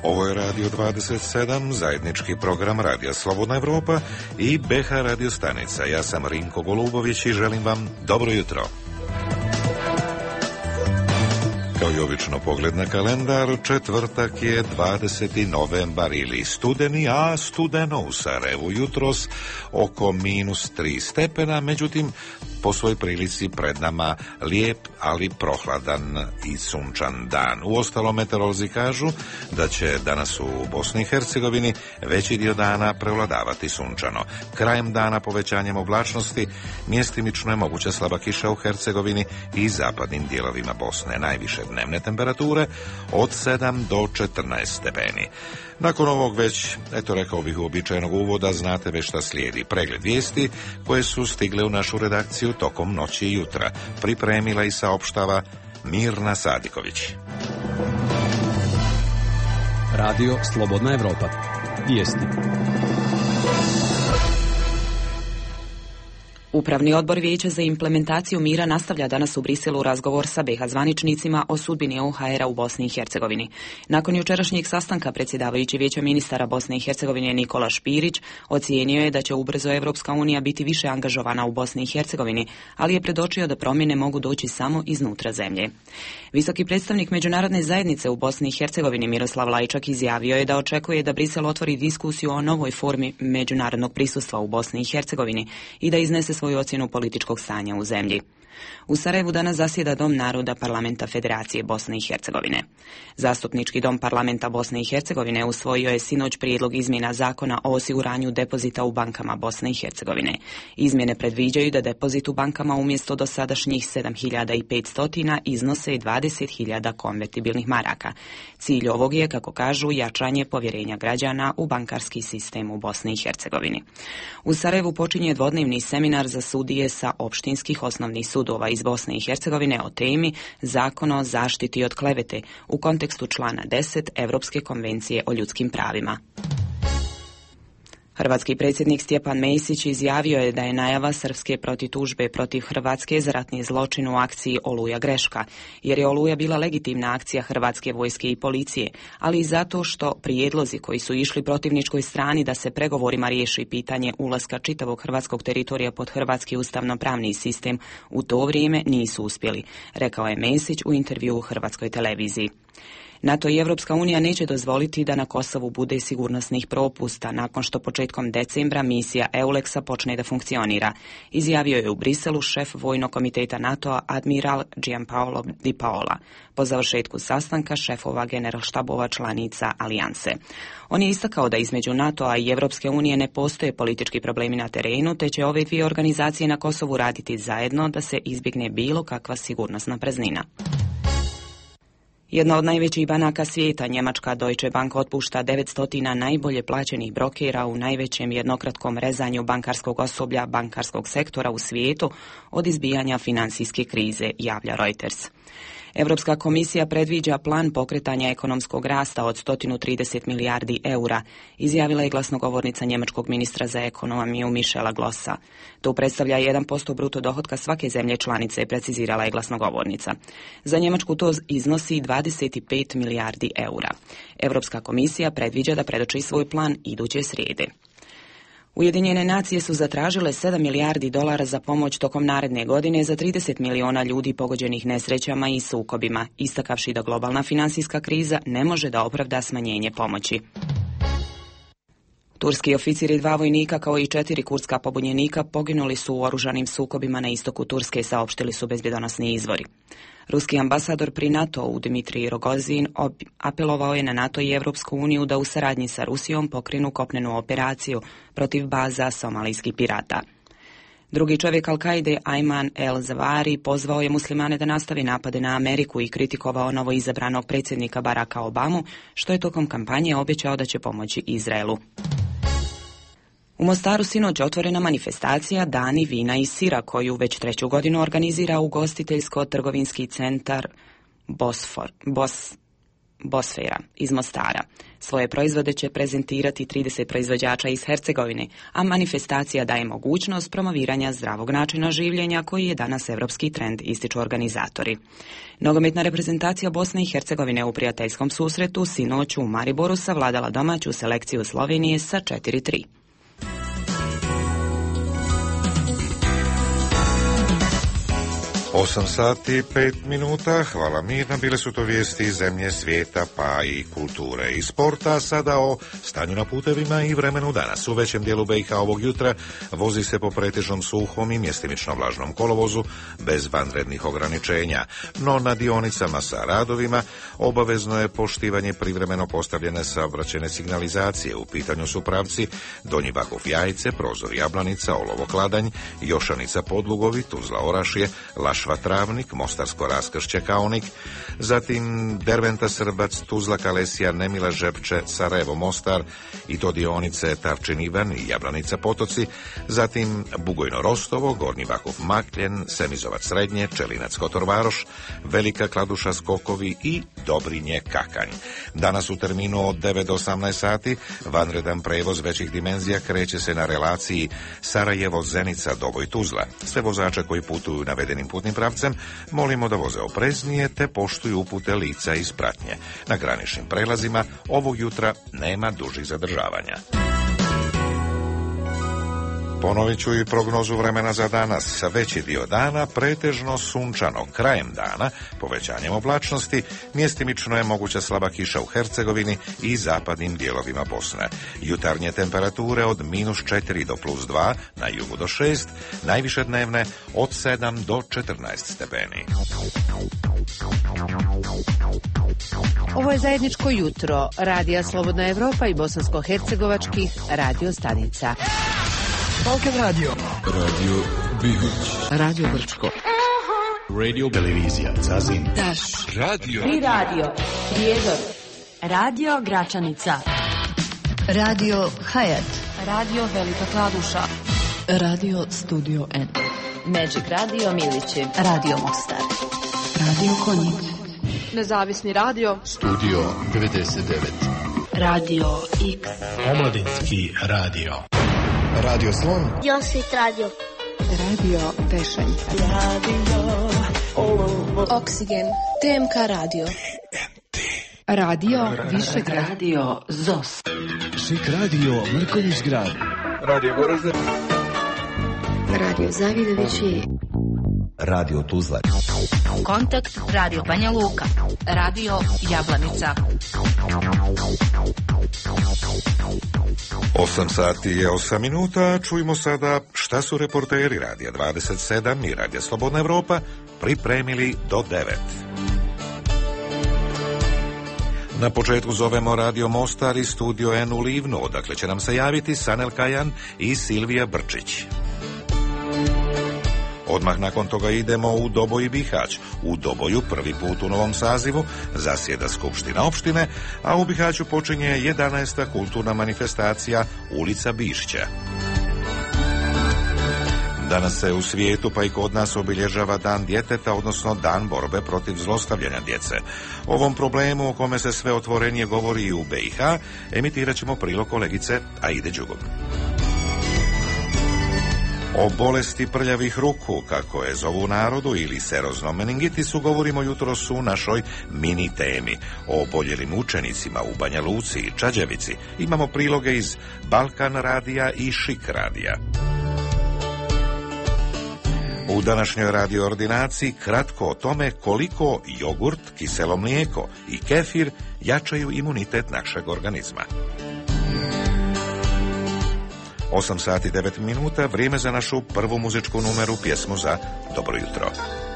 Ovo je Radio 27, zajednički program Radija Slobodna Evropa i BH radio stanica. Ja sam Rinko Golubović i želim vam dobro jutro. Kao i obično pogled na kalendar, četvrtak je 20. novembar ili studeni, a studeno u Sarajevu jutros oko -3 stepena, međutim po svoj prilici pred nama lijep, ali prohladan i sunčan dan. Uostalom, meteorolozi kažu da će danas u Bosni i Hercegovini veći dio dana prevladavati sunčano. Krajem dana povećanjem oblačnosti mjestimično je moguća slaba kiša u Hercegovini i zapadnim dijelovima Bosne. Najviše dnevne temperature od 7 do 14 stepeni. Nakon ovog već, rekao bih, uobičajenog uvoda, znate već šta slijedi. Pregled vijesti koje su stigle u našu redakciju tokom noći i jutra. Pripremila i saopštava Mirna Sadiković. Radio Slobodna Evropa. Vijesti. Upravni odbor Vijeća za implementaciju mira nastavlja danas u Briselu razgovor sa BiH zvaničnicima o sudbini OHR-a u Bosni i Hercegovini. Nakon jučerašnjeg sastanka predsjedavajući Vijeća ministara Bosne i Hercegovine Nikola Špirić ocijenio je da će ubrzo Evropska unija biti više angažovana u Bosni i Hercegovini, ali je predočio da promjene mogu doći samo iznutra zemlje. Visoki predstavnik međunarodne zajednice u Bosni i Hercegovini Miroslav Lajčak izjavio je da očekuje da Brisel otvori diskusiju o novoj formi međunarodnog prisustva u Bosni i Hercegovini i da iznese svoju ocjenu političkog stanja u zemlji. U Sarajevu danas zasjeda Dom naroda Parlamenta Federacije Bosne i Hercegovine. Zastupnički dom Parlamenta Bosne i Hercegovine usvojio je sinoć prijedlog izmjena zakona o osiguranju depozita u bankama Bosne i Hercegovine. Izmjene predviđaju da depozit u bankama umjesto dosadašnjih 7.500 iznose 20.000 konvertibilnih maraka. Cilj ovog je, kako kažu, jačanje povjerenja građana u bankarski sistem u Bosni i Hercegovini. U Sarajevu počinje dvodnevni seminar za sudije sa opštinskih osnovnih sudova iz Bosne i Hercegovine o temi Zakon o zaštiti od klevete u kontekstu člana 10 Europske konvencije o ljudskim pravima. Hrvatski predsjednik Stjepan Mesić izjavio je da je najava srpske protitužbe protiv Hrvatske za ratni zločin u akciji Oluja greška, jer je Oluja bila legitimna akcija hrvatske vojske i policije, ali i zato što prijedlozi koji su išli protivničkoj strani da se pregovorima riješi pitanje ulaska čitavog hrvatskog teritorija pod hrvatski ustavno-pravni sistem u to vrijeme nisu uspjeli, rekao je Mesić u intervjuu u Hrvatskoj televiziji. NATO i Evropska unija neće dozvoliti da na Kosovu bude sigurnosnih propusta nakon što početkom decembra misija EULEX-a počne da funkcionira, izjavio je u Briselu šef Vojnog komiteta NATO-a admiral Gianpaolo Di Paola po završetku sastanka šefova generalštabova članica alijanse. On je istakao da između NATO-a i Evropske unije ne postoje politički problemi na terenu, te će ove dvije organizacije na Kosovu raditi zajedno da se izbjegne bilo kakva sigurnosna praznina. Jedna od najvećih banaka svijeta, njemačka Deutsche Bank, otpušta 900 najbolje plaćenih brokera u najvećem jednokratnom rezanju bankarskog osoblja bankarskog sektora u svijetu od izbijanja financijske krize, javlja Reuters. Europska komisija predviđa plan pokretanja ekonomskog rasta od 130 milijardi eura, izjavila je glasnogovornica njemačkog ministra za ekonomiju Michela Glossa. To predstavlja 1% bruto dohotka svake zemlje članice, precizirala je glasnogovornica. Za Njemačku to iznosi 25 milijardi eura. Europska komisija predviđa da predoči svoj plan iduće srijede. Ujedinjene nacije su zatražile 7 milijardi dolara za pomoć tokom naredne godine za 30 miliona ljudi pogođenih nesrećama i sukobima, istakavši da globalna financijska kriza ne može da opravda smanjenje pomoći. Turski oficiri i 2 vojnika kao i 4 kurdska pobunjenika poginuli su u oružanim sukobima na istoku Turske, saopštili su bezbjedonosni izvori. Ruski ambasador pri NATO-u Dmitrij Rogozin apelovao je na NATO i Evropsku uniju da u saradnji sa Rusijom pokrenu kopnenu operaciju protiv baza somalijskih pirata. Drugi čovjek Al-Kaide, Ayman el-Zawahiri, pozvao je muslimane da nastavi napade na Ameriku i kritikovao novoizabranog predsjednika Baracka Obamu, što je tokom kampanje obećao da će pomoći Izraelu. U Mostaru sinoć otvorena manifestacija Dani vina i sira, koju već 3. godinu organizira ugostiteljsko-trgovinski centar Bosfera iz Mostara. Svoje proizvode će prezentirati 30 proizvođača iz Hercegovine, a manifestacija daje mogućnost promoviranja zdravog načina življenja koji je danas evropski trend, ističu organizatori. Nogometna reprezentacija Bosne i Hercegovine u prijateljskom susretu sinoć u Mariboru savladala domaću selekciju Slovenije sa 4-3. 8:05. Hvala Mirna, bile su to vijesti iz zemlje, svijeta pa i kulture i sporta. Sada o stanju na putevima i vremenu danas. U većem dijelu BiH ovog jutra vozi se po pretežnom suhom i mjestimično vlažnom kolovozu bez vanrednih ograničenja, no na dionicama sa radovima obavezno je poštivanje privremeno postavljene saobraćajne signalizacije. U pitanju su pravci Donji Vakuf Jajce, Prozor Jablanica, Olovo Kladanj, Jošanica Podlugovi, Tuzla Orašje, Lašva Travnik, Mostarsko Raskršće Kaonik, zatim Derventa Srbac, Tuzla Kalesija, Nemila Žepče, Sarajevo Mostar i to dionice Tarčin Ivan i Jablanica Potoci, zatim Bugojno Rostovo, Gornji Vakuf Makljen, Semizovac Srednje, Čelinac Kotorvaroš, Velika Kladuša Skokovi i Dobrinje Kakanj. Danas u terminu od 9 do 18 sati vanredan prevoz većih dimenzija kreće se na relaciji Sarajevo-Zenica, Doboj Tuzla. Sve vozače koji putuju navedenim putnim pravcem molimo da voze opreznije te poštuju upute lica iz pratnje. Na graničnim prelazima ovog jutra nema dužih zadržavanja. Ponovit ću i prognozu vremena za danas. Veći dio dana pretežno sunčano, krajem dana povećanjem oblačnosti, mjestimično je moguća slaba kiša u Hercegovini i zapadnim dijelovima Bosne. Jutarnje temperature od -4 do +2, na jugu do 6, najviše dnevne od 7 do 14 stepeni. Ovo je zajedničko jutro Radija Slobodna Evropa i bosansko-hercegovačkih radio stanica. Balkan Radio. Radio Bihać. Radio Brčko. Radio Televizija Zazin. Daš. Radio. I radio. Prijedor. Radio Gračanica. Radio Hayat. Radio Velika Kladuša. Radio Studio N. Magic Radio Milići. Radio Mostar. Radio Konjic. Nezavisni radio. Studio 99. Radio X. Omladinski radio. Radio Slon. Josit radio. Radio Tešanj. Radio Oksigen. TMK radio. Radio Višegrad. Radio ZOS. Šik radio Mrkonjić grad. Radio Goražde. Radio Zavidovići. Radio Tuzla. Kontakt Radio Banja Luka. Radio Jablanica. 8:08. Čujmo sada šta su reporteri Radija 27 i Radija Slobodna Evropa pripremili do 9. Na početku zovemo Radio Mostar i Studio N u Livnu, odakle će nam se javiti Sanel Kajan i Silvija Brčić. Odmah nakon toga idemo u Doboj i Bihać. U Doboju prvi put u novom sazivu zasjeda Skupština opštine, a u Bihaću počinje 11. kulturna manifestacija Ulica Bišća. Danas se u svijetu pa i kod nas obilježava Dan djeteta, odnosno Dan borbe protiv zlostavljanja djece. O ovom problemu o kome se sve otvorenije govori i u BiH emitirat ćemo prilog kolegice Aide Đugom. O bolesti prljavih ruku, kako je zovu u narodu, ili seroznom meningitisu, govorimo jutros u našoj mini temi. O oboljelim učenicima u Banja Luci i Čađevici imamo priloge iz Balkan radija i Šik radija. U današnjoj radio ordinaciji kratko o tome koliko jogurt, kiselo mlijeko i kefir jačaju imunitet našeg organizma. 8:09, vrijeme za našu prvu muzičku numeru, pjesmu za dobro jutro.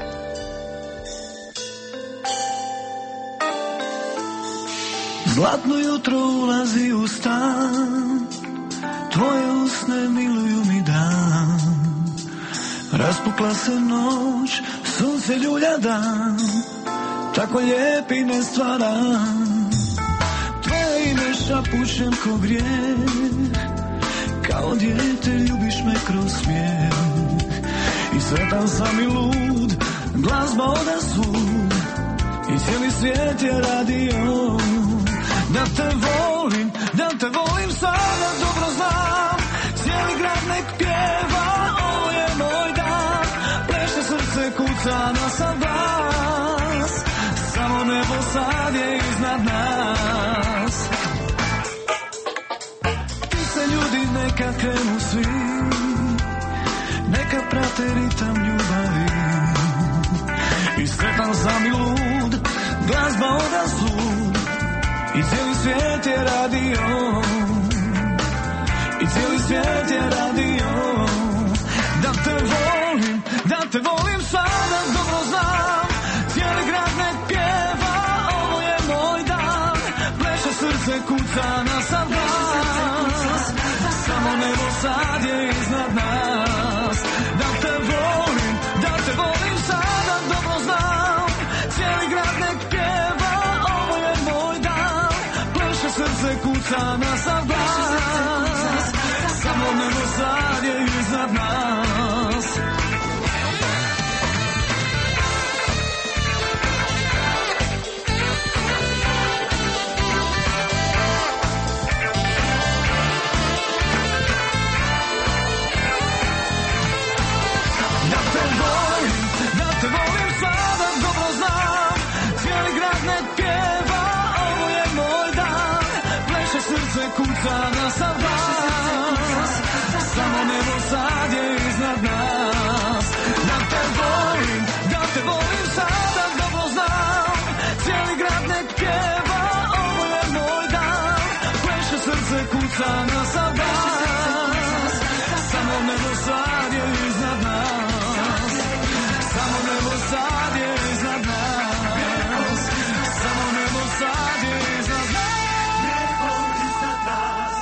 Zlatno jutro ulazi u stan, tvoje usne miluju mi dan. Raspukla se noć, sunce ljulja dan, tako lijepi ne stvaram. Tvoje ime šapućem ko grijeh, kao dijete ljubiš me kroz smijeh. I sretan sam i lud, glazba oda svud, i cijeli svijet je radio. Da te volim sada, dobro znam. Cijeli grad nek pjeva, ovo je moj dan. Pleše srce, kuca na sav glas. Samo nebo sad je iznad nas. Ti se ljudi neka krenu svi, neka prate ritam ljubavi. I sretan sam i lud, glazba odazvud. I cijeli svijet je radio. I cijeli svijet je radio. Da te volim sada, dobro znam. Cijeli grad nek pjeva, ovo je moj dan. Pleše srce, kuca na sav glas. Samo nebo sad je iznad nas. Da te volim sada, dobro znam. Cijeli grad nek pjeva, ovo je moj dan. Pleše srce, kuca na sav glas. Samo nebo sad je iznad nas. Da te volim sada, dobro znam. Cijeli grad nek pjeva, ovo je moj dan. Pleše srce, kuca na sav glas. Samo nebo sad je iznad nas. Da te volim sada, dobro znam. Cijeli grad nek pjeva, ovo je moj dan. Pleše srce, kuca na sav glas. Samo nebo sad je iznad nas. Samo nebo sad je iznad nas. Samo nebo sad je iznad nas.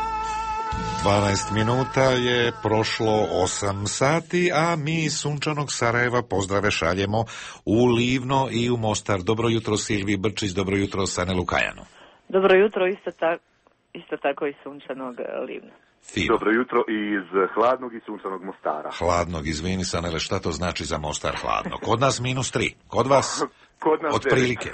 12 minuta je prošlo 8 sati, a mi iz sunčanog Sarajeva pozdrave šaljemo u Livno i u Mostar. Dobro jutro Silvi Brčić, dobro jutro Sane Lukajanu. Dobro jutro, isto tako iz sunčanog Livna. Fino. Dobro jutro iz hladnog i sunčanog Mostara. Hladnog, izvini Sanele, šta to znači za Mostar hladno? Kod nas -3, kod vas? Kod nas otprilike.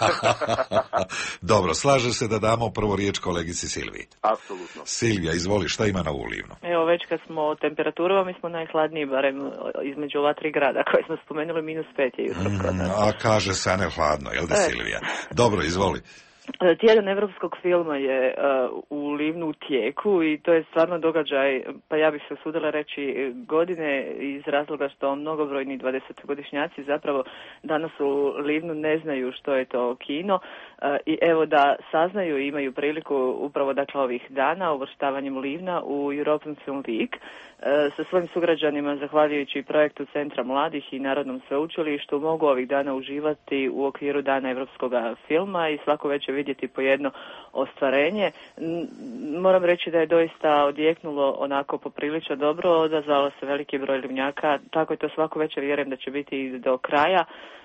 Dobro, slaže se da damo prvo riječ kolegici Silviji. Apsolutno. Silvija, izvoli, šta ima na Livnu? Evo, već kad smo o temperaturama, mi smo najhladniji, barem između ova 3 grada koje smo spomenuli, -5 je jutro kod nas. A kaže Sane hladno, jel da Silvija? Dobro, izvoli. Tjedan evropskog filma je u Livnu u tijeku i to je stvarno događaj, pa ja bih se usudila reći godine, iz razloga što mnogobrojni 20-godišnjaci zapravo danas u Livnu ne znaju što je to kino i evo da saznaju i imaju priliku upravo dakle ovih dana uvrštavanjem Livna u European Film Week sa svojim sugrađanima, zahvaljujući projektu Centra mladih i Narodnom sveučilištu, mogu ovih dana uživati u okviru Dana evropskog filma i svako večer vidjeti po jedno ostvarenje. Moram reći da je doista odjeknulo onako poprilično dobro, odazvalo se veliki broj Livnjaka, tako je to svako večer, vjerujem da će biti i do kraja.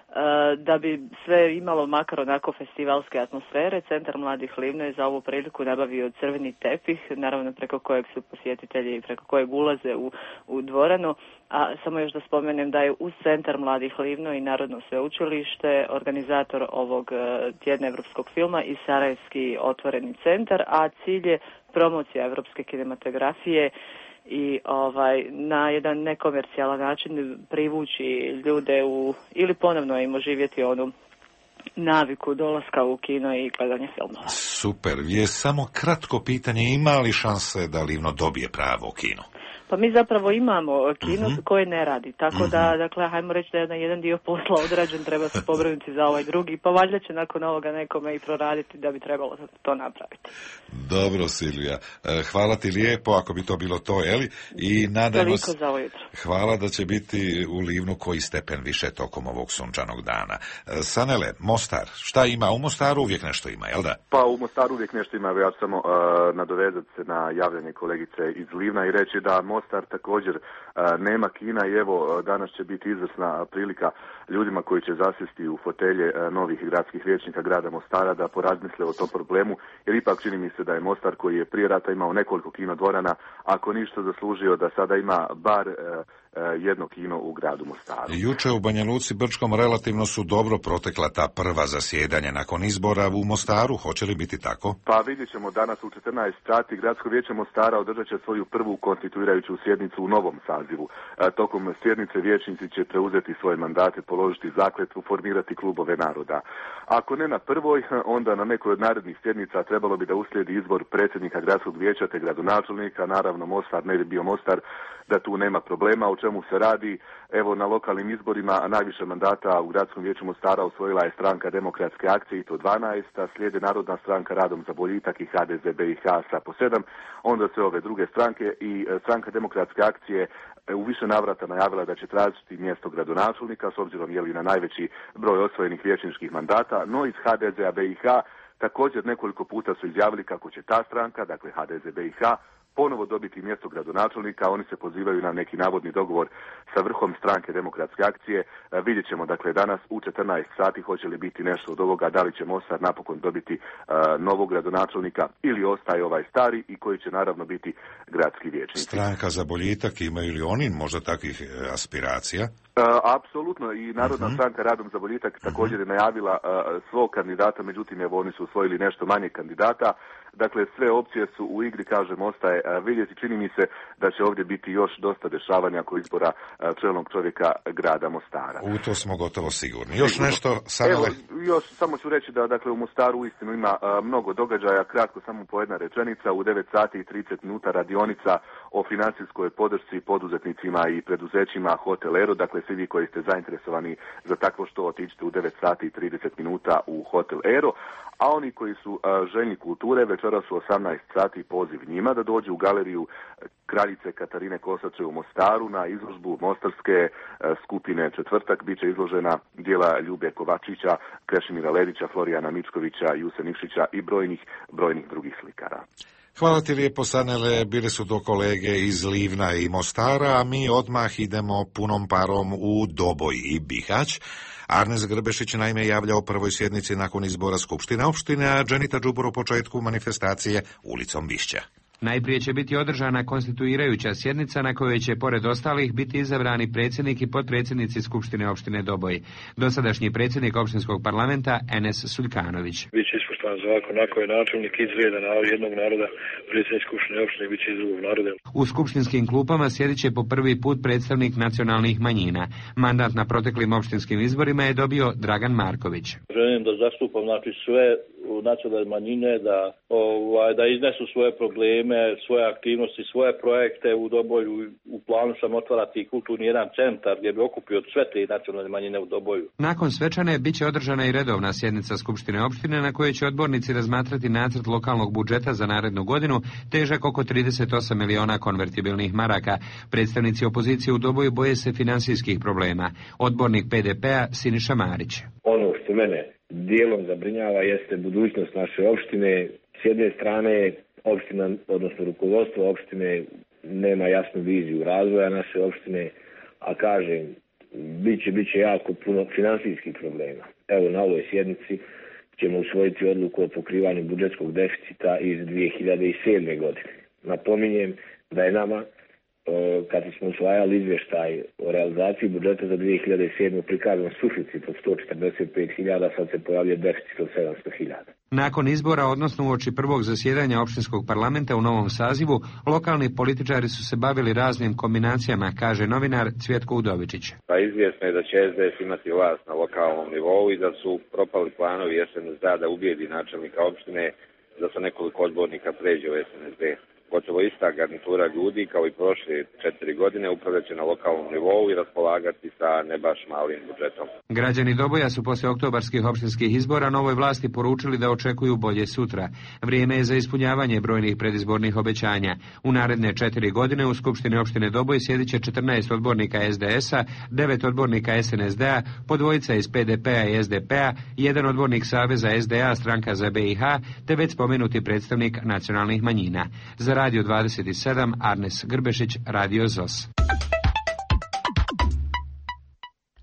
Da bi sve imalo makar onako festivalske atmosfere, Centar mladih Livno je za ovu priliku nabavio crveni tepih, naravno preko kojeg su posjetitelji, preko kojeg ulaze u dvoranu, a samo još da spomenem da je uz Centar mladih Livno i Narodno sveučilište organizator ovog tjedna evropskog filma i Sarajevski otvoreni centar, a cilj je promocija evropske kinematografije i na jedan nekomercijalan način privući ljude ili ponovno im oživjeti onu naviku dolaska u kino i gledanje filmova. Super, je samo kratko pitanje, ima li šanse da Livno dobije pravo kino? Pa mi zapravo imamo kino koje ne radi, tako da, dakle, hajmo reći da je jedan dio posla odrađen, treba se pobrinuti za ovaj drugi, pa valjda će nakon ovoga nekome i proraditi da bi trebalo to napraviti. Dobro, Silvija, hvala ti lijepo, ako bi to bilo to, jeli? I nadajmo se, za ovo jutro. Hvala da će biti u Livnu koji stepen više tokom ovog sunčanog dana. Sanele, Mostar, šta ima? U Mostaru uvijek nešto ima, jel da? Pa u Mostaru uvijek nešto ima, ja samo nadovezati se na javljanje kolegice iz Livna i reći da Mostar također nema kina i evo danas će biti izvrsna prilika ljudima koji će zasjesti u fotelje novih gradskih vijećnika grada Mostara da porazmisle o tom problemu, jer ipak čini mi se da je Mostar koji je prije rata imao nekoliko kinodvorana, ako ništa zaslužio da sada ima bar jedno kino u gradu Mostaru. Juče u Banja Luci Brčkom relativno su dobro protekla ta prva zasjedanja nakon izbora u Mostaru. Hoće li biti tako? Pa vidjet ćemo danas u 14 sati. Gradsko vijeće Mostara održat će svoju prvu konstituirajuću sjednicu u novom sazivu. Tokom sjednice vijećnici će preuzeti svoje mandate, položiti zakletvu, formirati klubove naroda. Ako ne na prvoj, onda na nekoj od narednih sjednica trebalo bi da uslijedi izbor predsjednika gradskog vijeća te gradonačelnika. Naravno, Mostar ne bi bio Mostar da tu nema problema. O čemu se radi? Evo, na lokalnim izborima najviše mandata u gradskom vijeću Mostara osvojila je stranka Demokratske akcije i to 12, a slijede Narodna stranka Radom za boljitak i HDZ BiH sa po 7, onda sve ove druge stranke i stranka Demokratske akcije u više navrata najavila da će tražiti mjesto gradonačelnika s obzirom je li na najveći broj osvojenih vijećničkih mandata, no iz HDZ-a BiH također nekoliko puta su izjavili kako će ta stranka, dakle HDZ BiH, ponovo dobiti mjesto gradonačelnika. Oni se pozivaju na neki navodni dogovor sa vrhom stranke Demokratske akcije. Vidjet ćemo, dakle, danas u 14 sati hoće li biti nešto od ovoga, da li će Mostar napokon dobiti novog gradonačelnika ili ostaje ovaj stari i koji će naravno biti gradski vijećnik. Stranka za boljitak, imaju li oni možda takvih aspiracija? Apsolutno, i Narodna stranka Radom za boljitak također je najavila svog kandidata, međutim evo oni su osvojili nešto manje kandidata. Dakle, sve opcije su u igri, kažem, ostaje vidjeti. Čini mi se da će ovdje biti još dosta dešavanja oko izbora čelnog čovjeka grada Mostara. U to smo gotovo sigurni. Još nešto? Evo, još samo ću reći da dakle u Mostaru uistinu ima mnogo događaja. Kratko samo po jedna rečenica. U 9 sati i 30 minuta radionica o financijskoj podršci poduzetnicima i preduzećima Hotel Ero. Dakle, svi vi koji ste zainteresovani za takvo što, otičite u 9 sati i 30 minuta u Hotel Ero. A oni koji su željni kulture, večeras u 18 sati poziv njima da dođu u galeriju Kraljice Katarine Kosače u Mostaru na izložbu mostarske skupine Četvrtak. Biće izložena djela Ljube Kovačića, Krešimira Ledića, Florijana Mičkovića, Juse Nikšića i brojnih drugih slikara. Hvala ti lijepo, Sanele, bili su to kolege iz Livna i Mostara, a mi odmah idemo punom parom u Doboj i Bihać. Arnes Grbešić naime javlja o prvoj sjednici nakon izbora Skupštine opštine, a Dženita Đubor o početku manifestacije ulicom Bišća. Najprije će biti održana konstituirajuća sjednica na kojoj će pored ostalih biti izabrani predsjednik i potpredsjednici Skupštine opštine Doboj. Dosadašnji predsjednik opštinskog parlamenta Enes Suljkanović. Biće ispoštovan zakon, ako je načelnik iz reda jednog naroda, predsjednik Skupštine opštine biće iz drugog naroda. U skupštinskim klupama sjedit će po prvi put predstavnik nacionalnih manjina. Mandat na proteklim opštinskim izborima je dobio Dragan Marković. Želim da zastupam sve nacionalne manjine, da iznesu svoje probleme, svoje aktivnosti, svoje projekte u Doboju. U planu sam otvarati kulturni jedan centar gdje bi okupio sve te nacionalne manjine u Doboju. Nakon svečane biće održana i redovna sjednica Skupštine opštine na kojoj će odbornici razmatrati nacrt lokalnog budžeta za narednu godinu, težak oko 38 miliona konvertibilnih maraka. Predstavnici opozicije u Doboju boje se finansijskih problema. Odbornik PDP-a Siniša Marić. Ono što mene dijelom zabrinjava jeste budućnost naše opštine. S jedne strane opština, odnosno rukovodstvo opštine, nema jasnu viziju razvoja naše opštine, a kažem, bit će jako puno finansijskih problema. Evo, na ovoj sjednici ćemo usvojiti odluku o pokrivanju budžetskog deficita iz 2007. godine. Napominjem da je nama, kad smo usvajali izvještaj o realizaciji budžeta za 2007. prikazan suficit od 145.000, sad se pojavlja deficit od 700.000. Nakon izbora, odnosno uoči prvog zasjedanja opštinskog parlamenta u novom sazivu, lokalni političari su se bavili raznim kombinacijama, kaže novinar Cvjetko Udovičić. Pa izvjesno je da će SDS imati vlast na lokalnom nivou i da su propali planovi SNSD da ubijedi načelnika opštine, da sa nekoliko odbornika pređe u SNSD. Gotovo ista garnitura ljudi kao i prošle 4 godine upravljaće na lokalnom nivou i raspolagati sa ne baš malim budžetom. Građani Doboja su poslije oktobarskih opštinskih izbora novoj vlasti poručili da očekuju bolje sutra. Vrijeme je za ispunjavanje brojnih predizbornih obećanja. U naredne 4 godine u Skupštini opštine Doboj sjedit će 14 odbornika SDS-a, 9 odbornika SNSD-a, po dvojica iz PDP-a i SDP-a, 1 odbornik Saveza SDA, stranka za BiH, te već spomenuti predstavnik nacionalnih manjina. Za Radio 27, Arnes Grbešić, Radio ZOS.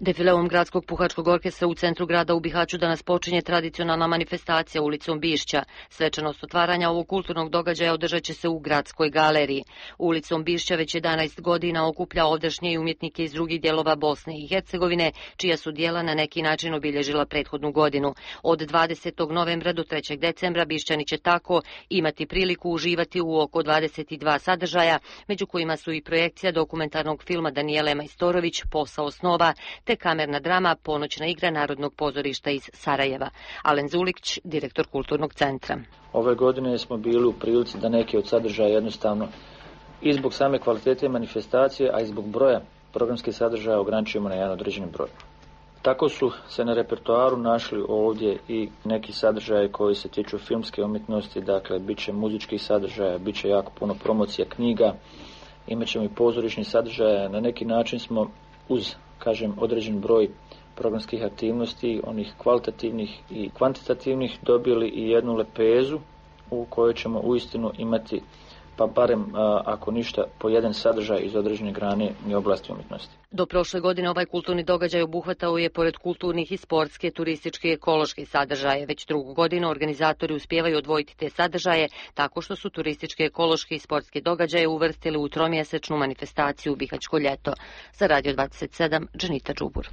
Defileom Gradskog puhačkog orkestra u centru grada u Bihaću danas počinje tradicionalna manifestacija ulicom Bišća. Svečanost otvaranja ovog kulturnog događaja održat će se u Gradskoj galeriji. Ulicom Bišća već 11 godina okuplja ovdašnje i umjetnike iz drugih dijelova Bosne i Hercegovine, čija su dijela na neki način obilježila prethodnu godinu. Od 20. novembra do 3. decembra Bišćani će tako imati priliku uživati u oko 22 sadržaja, među kojima su i projekcija dokumentarnog filma Danijele Majstorović Posao snova, te kamerna drama Ponoćna igra Narodnog pozorišta iz Sarajeva. Alen Zulić, direktor Kulturnog centra. Ove godine smo bili u prilici da neke od sadržaja jednostavno i zbog same kvalitete manifestacije, a i zbog broja programskih sadržaja ograničimo na jedan određeni broj. Tako su se na repertoaru našli ovdje i neki sadržaje koji se tiču filmske umjetnosti, dakle bit će muzičkih sadržaja, bit će jako puno promocija knjiga, imat ćemo i pozorišnih sadržaja. Na neki način smo uz, kažem, određen broj programskih aktivnosti, onih kvalitativnih i kvantitativnih, dobili i jednu lepezu u kojoj ćemo uistinu imati, pa barem ako ništa, po jedan sadržaj iz određene grane i oblasti umjetnosti. Do prošle godine ovaj kulturni događaj obuhvatao je pored kulturnih i sportske, turističke i ekološke sadržaje. Već drugu godinu organizatori uspijevaju odvojiti te sadržaje tako što su turističke, ekološke i sportske događaje uvrstili u tromjesečnu manifestaciju Bihaćko ljeto. Za Radio 27, Dženita Đubur.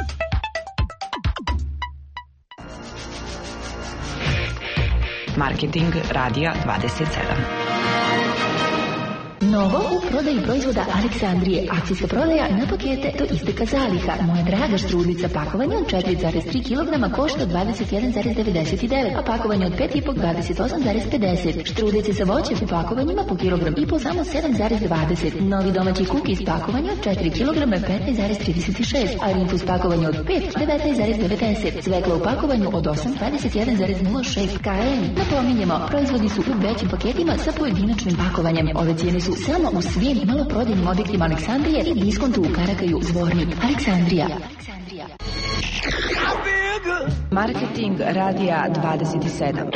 Marketing Radija 27. Novo u prodaji proizvoda Aleksandrije. Akcijska prodaja na pakete do isteka zaliha. Moja draga štrudlica pakovanje od 4,3 kg košta 21,99, a pakovanje od 5,5 28,50. Štrudice sa voćem u pakovanjima po kilogram i po samo 7,20. Novi domaći kukis pakovanje od 4 kg 15,36, a rinfus pakovanje od 5 19,90. Cvekla u pakovanju od 8 21,06. KM. Napominjemo, proizvodi su u većim paketima sa pojedinačnim pakovanjem. Ove cijene su samo u svim maloprodajnim objektima Aleksandrije i diskontu u Karakaju, Zvornik. Aleksandrija. Marketing Radija 27.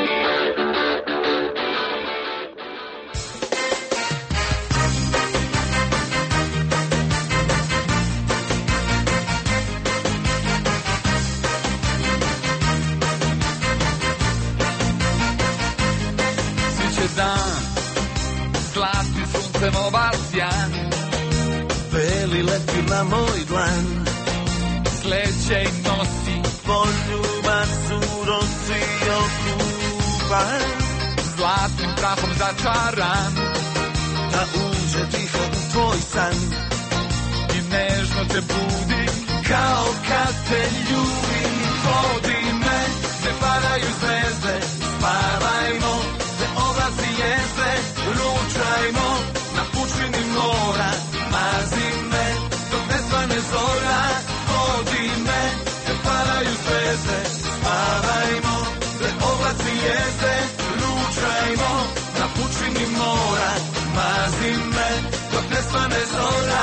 Zlatni suncem ovasjan, beli leti na moj dlan, sleće i nosi, poljubac su rosio kupan, zlatnim prahom začaran, da uđe tiho u tvoj san i nežno te budi, kao kad te ljubim. Vodi me, ne padaju zvezde, spavajmo, se oblaci jezde, ručajmo na pučini mora, mazi me dok ne svane zora. Vodi me, ne padaju zvezde, spavajmo, se oblaci jezde, ručajmo na pučini mora, mazi me dok ne svane zora.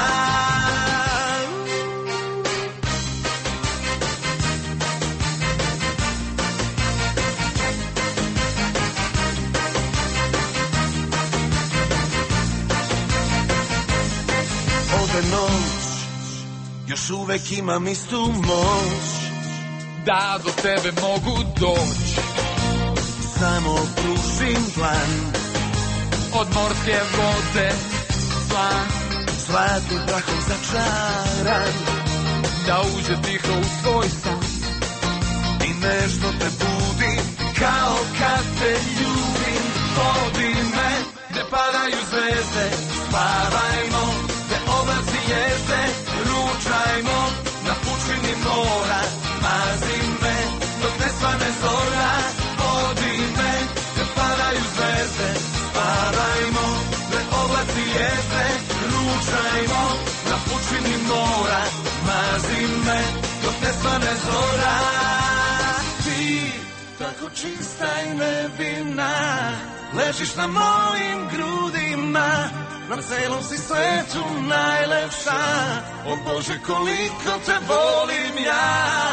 Noć, još uvek imam istu moć da do tebe mogu doći. Samo pružim dlan od morske vode, slan zlatnim prahom začaran, da uđe tiho u tvoj san i nežno te budi, kao kad te ljubim. Vodi me, ne padaju zvezde, spavajmo, oblaci jezde, ručajmo na pučini mora, mazi me dok ne svane zora. Vodi me, ne padaju zvezde, spavajmo, ne oblaci jezde, ručajmo na pučini mora, mazi me dok ne svane zora. Ti, tako čista i nevina, ležiš na mojim grudima, na celom si svetu najlepša, o Bože koliko te volim ja.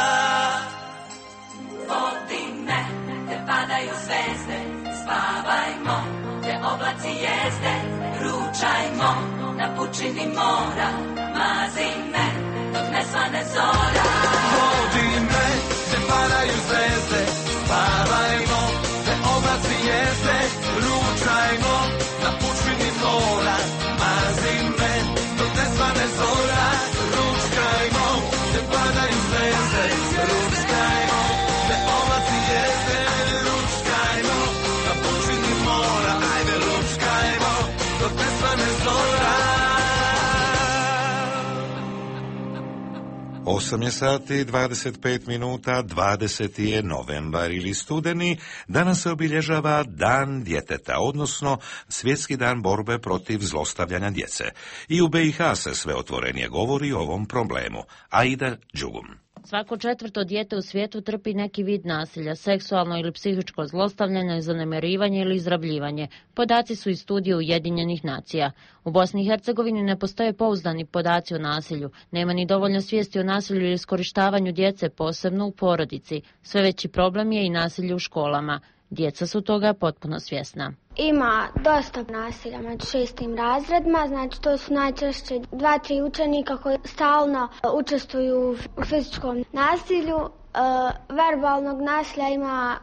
Vodi me, te padaju zvezde, spavajmo, te oblaci jezde, ručajmo na pučini mora, mazi me dok ne svane zora. svane zora, ručkajmo, ne padaju zvezde, ručkajmo, ne oblaci jezde, ručkajmo, na pučini mora, ajde ručkajmo, dok ne svane zora. 8 je sati, 25 minuta, 20. je novembar ili studeni. Danas se obilježava Dan djeteta, odnosno Svjetski dan borbe protiv zlostavljanja djece. I u BiH se sve otvorenije govori o ovom problemu. Aida Đugum. Svako 4. dijete u svijetu trpi neki vid nasilja, seksualno ili psihičko zlostavljanje, zanemarivanje ili izrabljivanje. Podaci su iz studije Ujedinjenih nacija. U Bosni i Hercegovini ne postoje pouzdani podaci o nasilju. Nema ni dovoljno svijesti o nasilju ili iskorištavanju djece, posebno u porodici. Sve veći problem je i nasilje u školama. Djeca su toga potpuno svjesna. Ima dosta nasilja među 6. razredima, znači to su najčešće 2-3 učenika koji stalno učestvuju u fizičkom nasilju. Verbalnog nasilja ima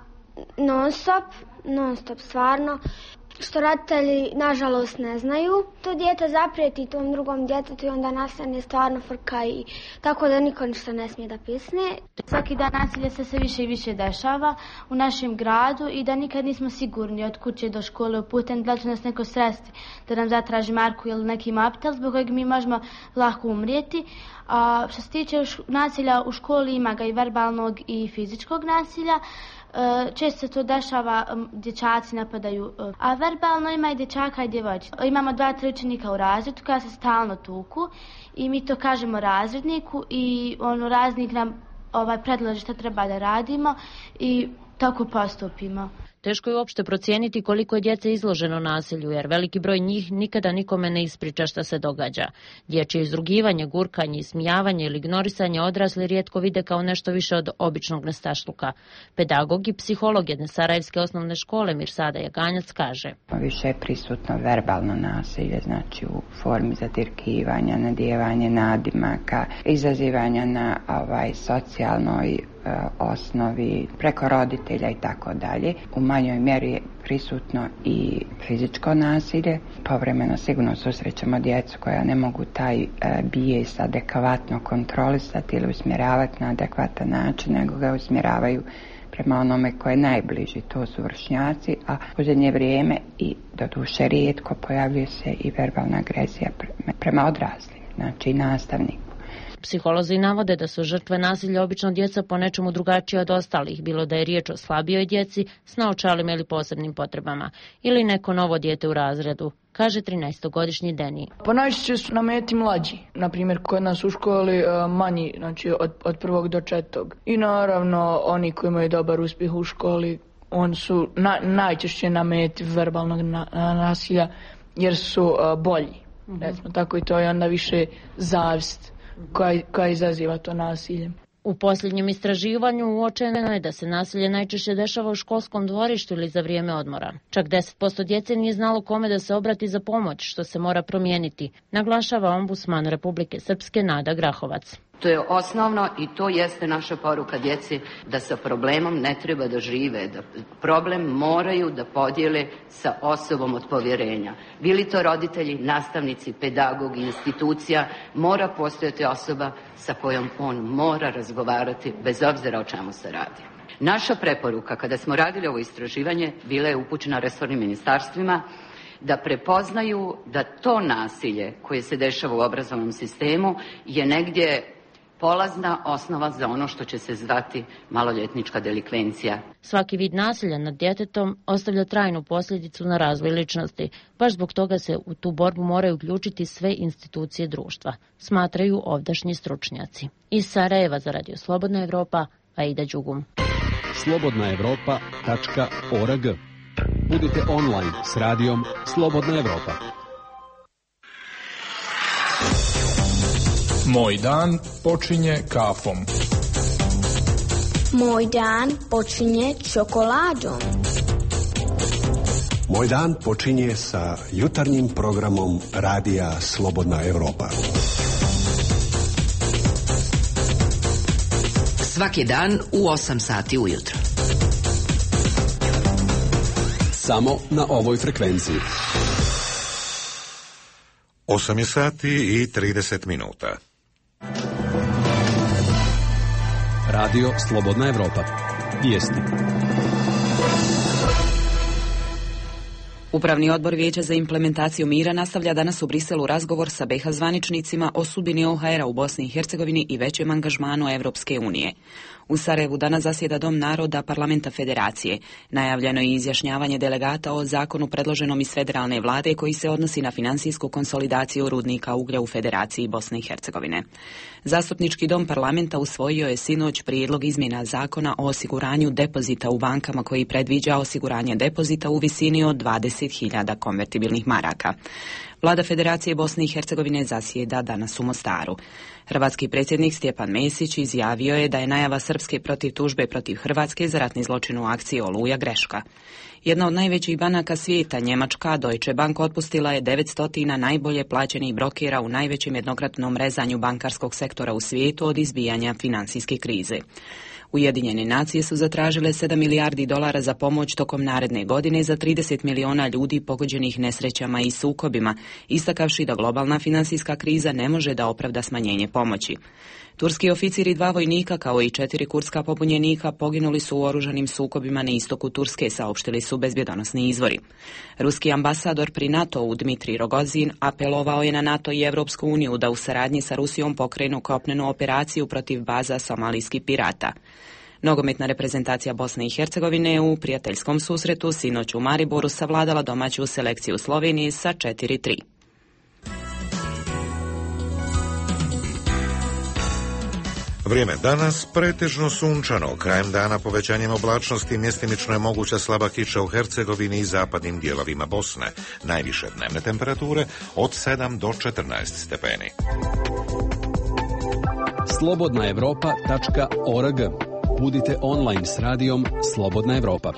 non stop stvarno, što roditelji nažalost ne znaju. To dijete zaprijeti tom drugom djetetu i onda nastane stvarno frka i tako da niko ništa ne smije da pisne. Svaki dan nasilje se sve više i više dešava u našem gradu i da nikad nismo sigurni od kuće do škole putem da li će nas neko sresti, da nam zatraži marku ili neki mobitel zbog kojeg mi možemo lako umrijeti. A što se tiče nasilja u školi, ima ga i verbalnog i fizičkog nasilja. Često se to dešava, dječaci napadaju, a verbalno ima i dječaka i djevojčica. Imamo 2-3 učenika u razredu koja se stalno tuku i mi to kažemo razredniku i razrednik nam predloži što treba da radimo i tako postupimo. Teško je uopšte procijeniti koliko je djece izloženo nasilju, jer veliki broj njih nikada nikome ne ispriča šta se događa. Dječje izrugivanje, gurkanje, ismijavanje ili ignorisanje odrasli rijetko vide kao nešto više od običnog nestašluka. Pedagog i psiholog jedne sarajevske osnovne škole Mirsada Jaganjac kaže: Više je prisutno verbalno nasilje, znači u formi zatirkivanja, nadijevanje nadimaka, izazivanja na socijalnoj osnovi, preko roditelja i tako dalje. U manjoj mjeri je prisutno i fizičko nasilje. Povremeno sigurno susrećemo djecu koja ne mogu taj bijes adekvatno kontrolisati ili usmjeravati na adekvatan način, nego ga usmjeravaju prema onome koje je najbliži, to su vršnjaci, a u posljednje vrijeme i doduše rijetko pojavljuje se i verbalna agresija prema odraslim, znači i nastavniku. Psiholozi navode da su žrtve nasilja obično djeca po nečemu drugačije od ostalih, bilo da je riječ o slabijoj djeci s naočalima ili posebnim potrebama, ili neko novo dijete u razredu, kaže 13-godišnji Deni. Najčešće su na meti mlađi, na primjer kod nas u školi manji, znači od 1. do 4. I naravno oni koji imaju dobar uspjeh u školi, oni su najčešće na meti verbalnog nasilja jer su bolji. Recimo, tako i to je onda više zavist koja izaziva to nasilje. U posljednjem istraživanju uočeno je da se nasilje najčešće dešava u školskom dvorištu ili za vrijeme odmora. Čak 10% djece nije znalo kome da se obrati za pomoć, što se mora promijeniti, naglašava ombudsman Republike Srpske Nada Grahovac. To je osnovno i to jeste naša poruka djeci, da sa problemom ne treba da žive, da problem moraju da podijele sa osobom od povjerenja. Bili to roditelji, nastavnici, pedagog, institucija, mora postojati osoba sa kojom on mora razgovarati bez obzira o čemu se radi. Naša preporuka kada smo radili ovo istraživanje bila je upućena resornim ministarstvima da prepoznaju da to nasilje koje se dešava u obrazovnom sistemu je negdje polazna osnova za ono što će se zvati maloljetnička delikvencija. Svaki vid nasilja nad djetetom ostavlja trajnu posljedicu na razvoj ličnosti. Baš zbog toga se u tu borbu moraju uključiti sve institucije društva, smatraju ovdašnji stručnjaci. Iz Sarajeva za Radio Slobodna Evropa, Aida Đugum. slobodnaevropa.org. Budite online s radijom Slobodna Evropa. Moj dan počinje kafom. Moj dan počinje čokoladom. Moj dan počinje sa jutarnjim programom Radija Slobodna Evropa. Svaki dan u 8 sati ujutro. Samo na ovoj frekvenciji. 8 sati i 30 minuta. Radio Slobodna Evropa. Vijesti. Upravni odbor Vijeća za implementaciju mira nastavlja danas u Briselu razgovor sa BiH zvaničnicima o sudbini OHR-a u Bosni i Hercegovini i većem angažmanu Evropske unije. U Sarajevu danas zasjeda Dom naroda Parlamenta Federacije. Najavljeno je izjašnjavanje delegata o zakonu predloženom iz federalne vlade koji se odnosi na finansijsku konsolidaciju rudnika uglja u Federaciji Bosne i Hercegovine. Zastupnički dom parlamenta usvojio je sinoć prijedlog izmjena zakona o osiguranju depozita u bankama koji predviđa osiguranje depozita u visini od 20.000 konvertibilnih maraka. Vlada Federacije Bosne i Hercegovine zasjeda danas u Mostaru. Hrvatski predsjednik Stjepan Mesić izjavio je da je najava srpske protiv tužbe protiv Hrvatske za ratni zločin u akciji Oluja greška. Jedna od najvećih banaka svijeta, Njemačka Deutsche Bank, otpustila je 900 najbolje plaćenih brokera u najvećem jednokratnom rezanju bankarskog sektora u svijetu od izbijanja financijske krize. Ujedinjene nacije su zatražile $7 milijardi za pomoć tokom naredne godine za 30 miliona ljudi pogođenih nesrećama i sukobima, istakavši da globalna financijska kriza ne može da opravda smanjenje pomoći. Turski oficiri 2 vojnika kao i 4 kurdska pobunjenika poginuli su u oružanim sukobima na istoku Turske, saopštili su bezbjedonosni izvori. Ruski ambasador pri NATO-u Dmitrij Rogozin apelovao je na NATO i Evropsku uniju da u saradnji sa Rusijom pokrenu kopnenu operaciju protiv baza somalijskih pirata. Nogometna reprezentacija Bosne i Hercegovine u prijateljskom susretu sinoć u Mariboru savladala domaću selekciju Slovenije sa 4-3. Vrijeme danas pretežno sunčano, krajem dana povećanjem oblačnosti mjestimično je moguća slaba kiša u Hercegovini i zapadnim dijelovima Bosne. Najviše dnevne temperature od 7 do 14 stepeni. slobodnaevropa.org. Budite online s radijom Slobodna Evropa.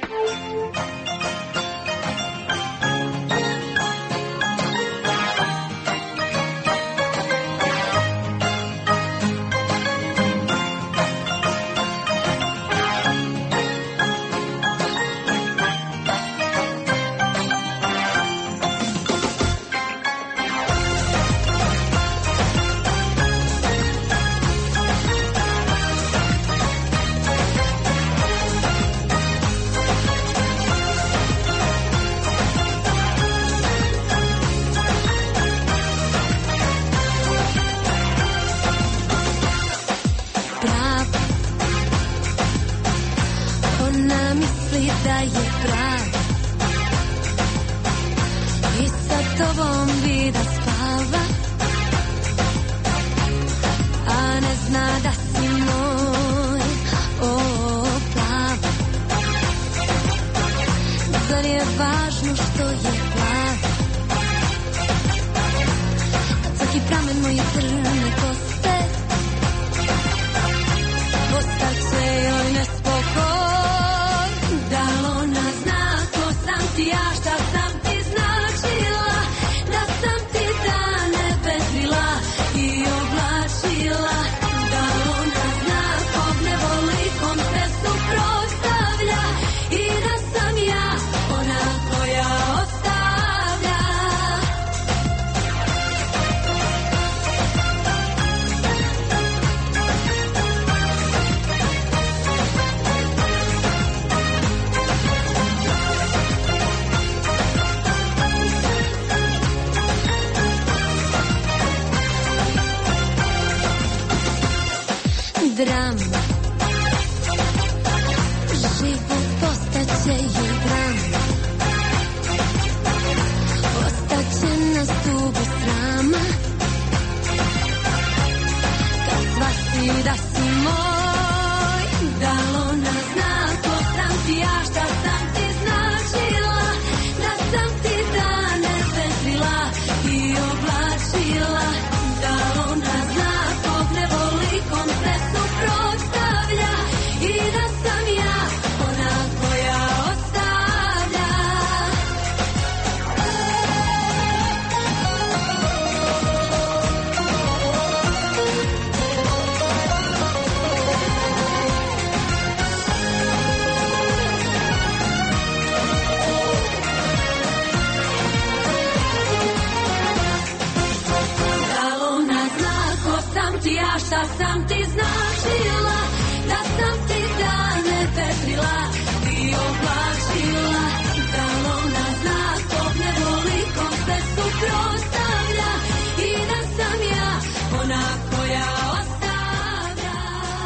ja šta sam ti značila, da sam ti dane vetrila i oblačila, da ona zna kog ne voli, kom se suprotstavlja i da sam ja ona koja ostavlja.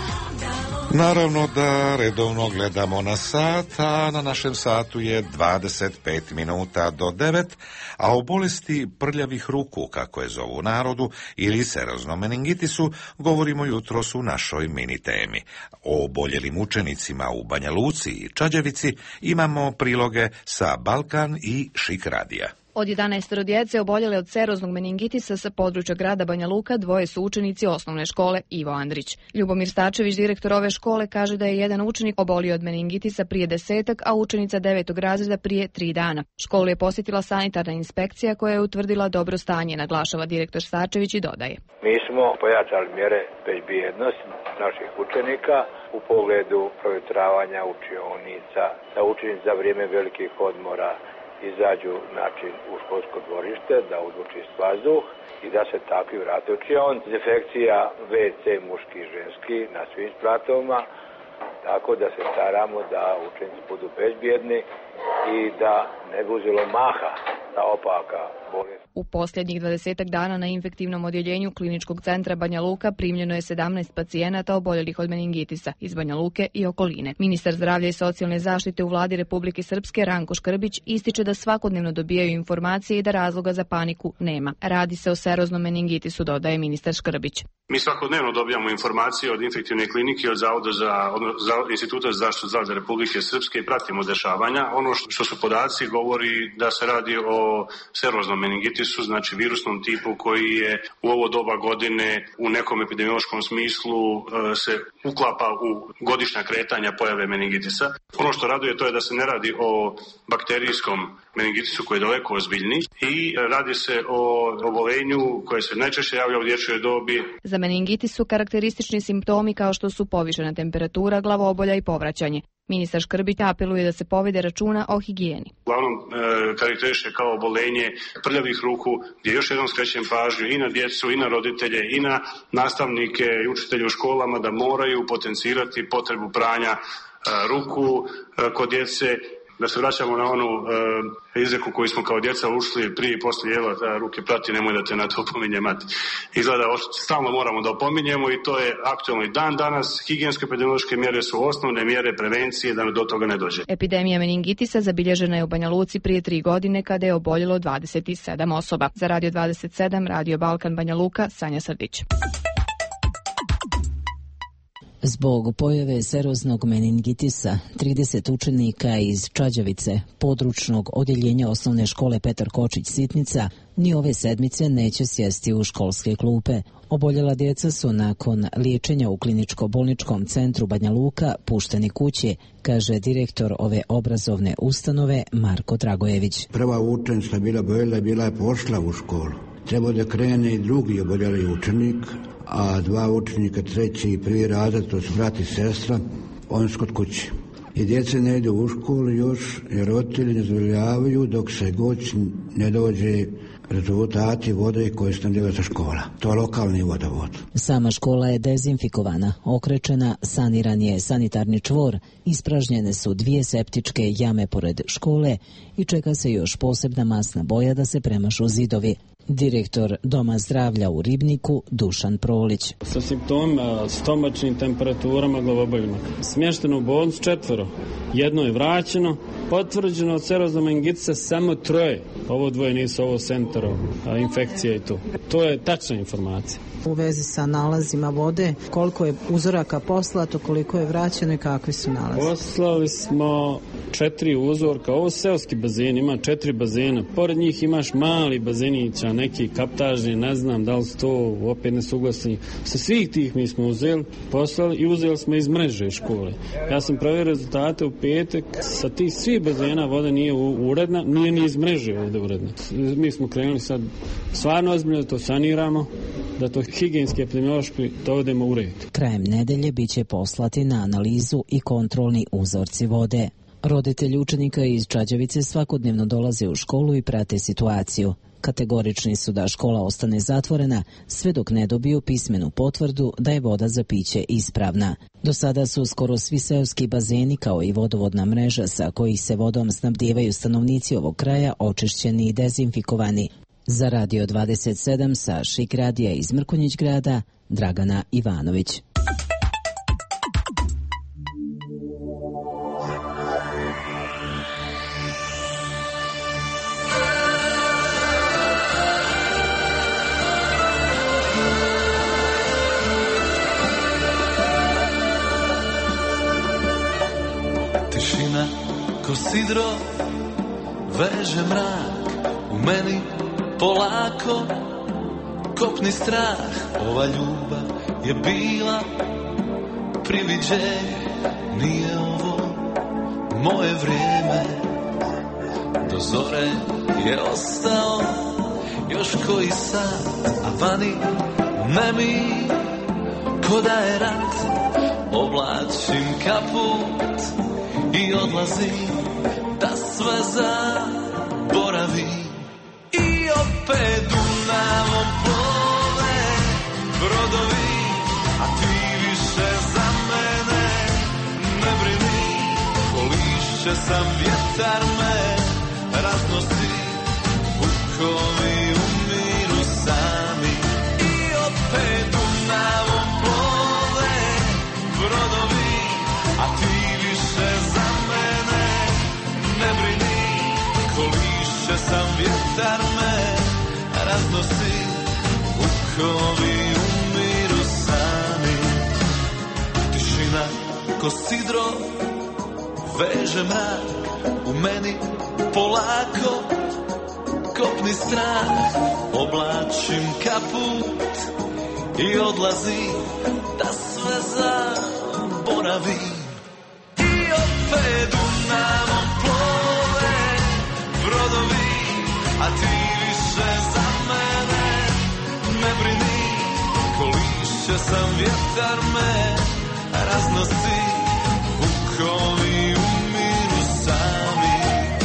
Naravno da redovno gledamo na sat, a na našem satu je 25 minuta do 9, a o bolesti prljavih ruku, kako je zovu u narodu, ili seroznom meningitisu, govorimo jutros u našoj mini temi. O oboljelim učenicima u Banja Luci i Čađavici imamo priloge sa Balkan i Šik radija. Od 11 djece oboljele od seroznog meningitisa sa područja grada Banja Luka, dvoje su učenici osnovne škole Ivo Andrić. Ljubomir Stačević, direktor ove škole, kaže da je jedan učenik obolio od meningitisa prije 10, a učenica 9. razreda prije 3 dana. Školu je posjetila sanitarna inspekcija koja je utvrdila dobro stanje, naglašava direktor Stačević i dodaje. Mi smo pojačali mjere bezbjednosti naših učenika u pogledu provjetravanja učionica, da učenici za vrijeme velikih odmora izađu u školsko dvorište, da uzvuči vazduh i da se takvi vrate u učionicu. Dezinfekcija WC muški i ženski na svim spratovima, tako da se staramo da učenici budu bezbjedni i da ne bi uzelo maha ta opaka bolest. U posljednjih 20 dana na infektivnom odjeljenju Kliničkog centra Banja Luka primljeno je 17 pacijenata oboljelih od meningitisa iz Banja Luke i okoline. Ministar zdravlja i socijalne zaštite u vladi Republike Srpske Ranko Škrbić ističe da svakodnevno dobijaju informacije i da razloga za paniku nema. Radi se o seroznom meningitisu, dodaje ministar Škrbić. Mi svakodnevno dobijamo informacije od infektivne klinike, od Zavoda za Instituta za zaštitu zdravlja Republike Srpske i pratimo dešavanja. Ono što su podaci govori da se radi o seroznom meningitisu, znači virusnom tipu koji je u ovo doba godine u nekom epidemiološkom smislu se uklapa u godišnja kretanja pojave meningitisa. Ono što raduje to je da se ne radi o bakterijskom meningitisu koji je daleko ozbiljniji i radi se o obolenju koje se najčešće javlja u dječjoj dobi. Za meningitis su karakteristični simptomi kao što su povišena temperatura, glavobolja i povraćanje. Ministar Škrbić apeluje da se povede računa o higijeni. Uglavnom karakteriše kao obolenje prljavih ruku, gdje još jednom skrećem pažnju i na djecu, i na roditelje, i na nastavnike i učitelje u školama da moraju potencirati potrebu pranja ruku kod djece. Da se vraćamo na onu izreku koju smo kao djeca ušli prije i poslije jela, da ruke prati, nemoj da te na to opominje mati. Izgleda stalno moramo da opominjemo i to je aktualno i dan danas. Higijensko-epidemiološke mjere su osnovne mjere prevencije da do toga ne dođe. Epidemija meningitisa zabilježena je u Banja Luci prije 3 godine kada je oboljelo 27 osoba. Za Radio 27, Radio Balkan Banja Luka, Sanja Srdić. Zbog pojave seroznog meningitisa, 30 učenika iz Čađavice, područnog odjeljenja osnovne škole Petar Kočić-Sitnica, ni ove sedmice neće sjesti u školske klupe. Oboljela djeca su nakon liječenja u kliničko-bolničkom centru Banja Luka pušteni kući, kaže direktor ove obrazovne ustanove Marko Dragojević. Prva učenica bila je pošla u školu. Trebao da krene i drugi oboljeli učenik, a 2 učenika, 3. i 1. razred, to su brat i sestra, oni su kod kući. I djece ne idu u školu još, jer roditelji ne dozvoljavaju dok se god ne dođe rezultati vode koje su nam sa škola. To je lokalni vodovod. Sama škola je dezinfikovana, okrečena, saniran je sanitarni čvor, ispražnjene su 2 septičke jame pored škole i čeka se još posebna masna boja da se premašu zidovi. Direktor Doma zdravlja u Ribniku Dušan Prolić. Sa simptomima, stomačnim temperaturama, glavoboljima. Smješteno u bolnicu 4, 1 je vraćeno, potvrđeno od seroznog meningitisa samo 3. Ovo 2 nisu, ovo centaro, infekcija i to. To je tačna informacija. U vezi sa nalazima vode, koliko je uzoraka poslato, koliko je vraćeno i kakvi su nalazi? Poslali smo 4 uzorka, ovo seoski bazen, ima 4 bazena, pored njih imaš mali bazenića, neki kaptažni, ne znam da li su to opet nesuglasni. Sa svih tih mi smo uzeli, poslali i uzeli smo iz mreže škole. Ja sam pravio rezultate u petak, sa tih svih bazena voda nije uredna, nije ni iz mreže ovdje uredna. Mi smo krenuli sad stvarno ozbiljno da to saniramo, da to higijenski epidemiološki dovedemo u red. Krajem nedelje biće poslati na analizu i kontrolni uzorci vode. Roditelji učenika iz Čađavice svakodnevno dolaze u školu i prate situaciju. kategorični su da škola ostane zatvorena sve dok ne dobiju pismenu potvrdu da je voda za piće ispravna. Do sada su skoro svi seoski bazeni kao i vodovodna mreža sa kojih se vodom snabdijevaju stanovnici ovog kraja očišćeni i dezinfikovani. Za Radio 27 sa Šik radija iz Mrkonjić grada, Dragana Ivanović. Tišina ko sidro veže mrak u meni polako kopni strah. Ova ljubav je bila priviđenje, nije ovo moje vrijeme. Do zore je ostao još koji sat, a vani nemi ko da je rat. Oblačim kaput i odlazim da sve zaboravim. I opet Dunavom plove brodovi, a ti više za mene ne brini. Ko lišće sam, vjetar me raznosi, vukovi umiru sami. I opet Dunavom plove brodovi, a ti više za mene ne brini. Ko lišće sam, vjetar me raznosi, vukovi umiru sami. Tišina ko sidro veže mrak u meni polako kopni strah. Oblačim kaput i odlazim da sve zaboravim. I opet Dunavom plove brodovi, a ti više za mene ne brini. Ko lišće sam, vjetar me raznosi, vukovi umiru sami.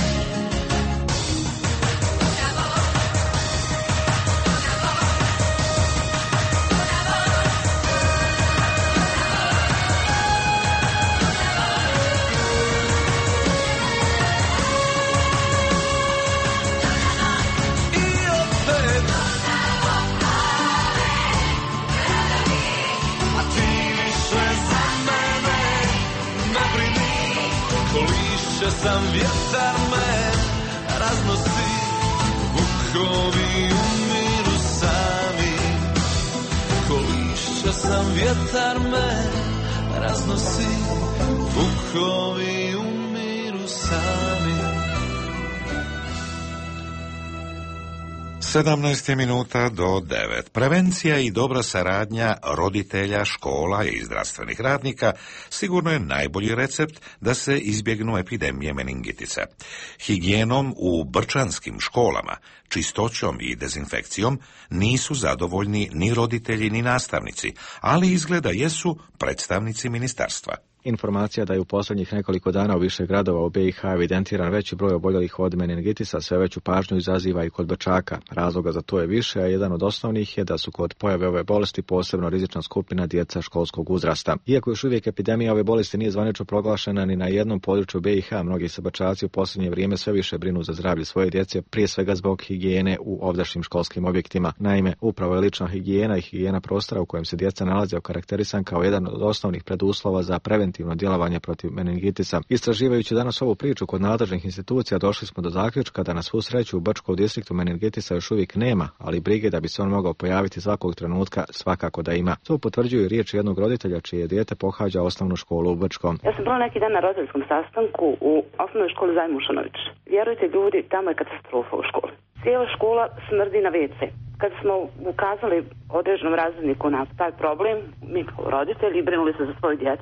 Sam vjetar me raznosi, vukovi umiru sami. Ko lišće sam, vjetar me raznosi, vukovi umiru sami. 17 minuta do 9. Prevencija i dobra saradnja roditelja, škola i zdravstvenih radnika sigurno je najbolji recept da se izbjegnu epidemije meningitisa. Higijenom u brčanskim školama, čistoćom i dezinfekcijom nisu zadovoljni ni roditelji ni nastavnici, ali izgleda jesu predstavnici ministarstva. Informacija da je u posljednjih nekoliko dana u više gradova u BiH evidentiran veći broj oboljelih od meningitisa sve veću pažnju izaziva i kod Brčaka. Razloga za to je više, a jedan od osnovnih je da su kod pojave ove bolesti posebno rizična skupina djeca školskog uzrasta. Iako još uvijek epidemija ove bolesti nije zvanično proglašena ni na jednom području BiH, mnogi se Brčaci u posljednje vrijeme sve više brinu za zdravlje svoje djece, prije svega zbog higijene u ovdašnjim školskim objektima. Naime, upravo je lična higijena i higijena prostora u kojem se djeca nalaze okarakterisan kao jedan od osnovnih preduslova za preventivno djelovanje protiv meningitisa. Istraživajući danas ovu priču kod nadležnih institucija, došli smo do zaključka da na svu sreću u Brčkom distriktu meningitisa još uvijek nema, ali brige da bi se on mogao pojaviti svakog trenutka svakako da ima. To potvrđuju riječi jednog roditelja čije dijete pohađa osnovnu školu u Brčkom. Ja sam bila neki dan na roditeljskom sastanku u osnovnoj školi Zajmušanović. Vjerujte ljudi, tamo je katastrofa u školi. Cijela škola smrdi na WC. Kad smo ukazali određenom razredniku na taj problem, mi kao roditelji brinuli se za svoju djecu,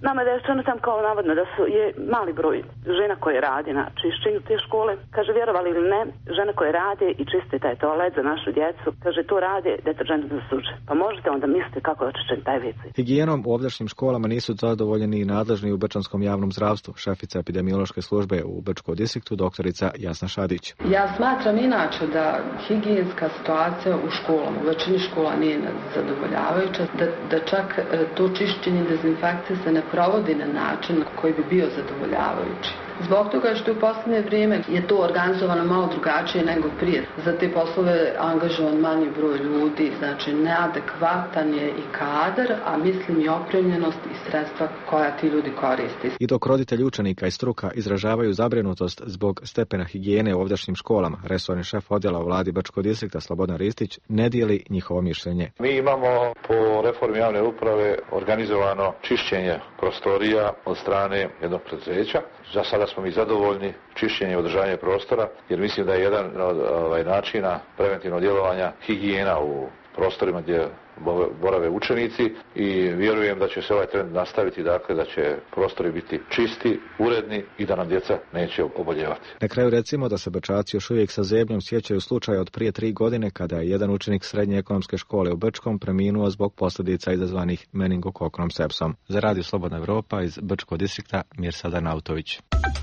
Nama je rečeno tam kao navodno da je mali broj žena koje rade na čišćenju te škole. Kaže, vjerovali ili ne, žene koje rade i čiste taj toalet za našu djecu, kaže, to rade deterdžentom za suđe. Pa možete onda misliti kako je očišćen taj WC. Higijenom u ovdašnjim školama nisu zadovoljeni i nadležni u Bečanskom javnom zdravstvu. Šefica epidemiološke službe u Bečkom distriktu, doktorica Jasna Šadić. Ja smatram inače da higijenska situacija u školama, u većini škola nije zadovoljavajuća, da čak to čišćenje i dezinfekcija se ne provodi na način koji bi bio zadovoljavajući. Zbog toga što u posljednje vrijeme je to organizovano malo drugačije nego prije. Za te poslove angažovan manji broj ljudi, znači neadekvatan je i kadar, a mislim i opremljenost i sredstva koja ti ljudi koriste. I dok roditelji učenika i struka izražavaju zabrinutost zbog stepena higijene u ovdašnjim školama, resorni šef odjela u vladi Bečkog distrikta Slobodan Ristić ne dijeli njihovo mišljenje. Mi imamo po reformi javne uprave organizovano čišćenje prostorija od strane jednog preduzeća. Za sada smo mi zadovoljni čišćenje i održavanje prostora, jer mislim da je jedan od načina preventivnog djelovanja higijena u prostorima gdje borave učenici i vjerujem da će se ovaj trend nastaviti, dakle da će prostori biti čisti, uredni i da nam djeca neće oboljevati. Na kraju recimo da se Bečaci još uvijek sa zebnjom sjećaju slučaja od prije 3 godine kada je jedan učenik srednje ekonomske škole u Bečkom preminuo zbog posljedica izazvanih meningokoknom sepsom. Za Radio Slobodna Evropa iz Bečkog distrikta Mirsada Nautović.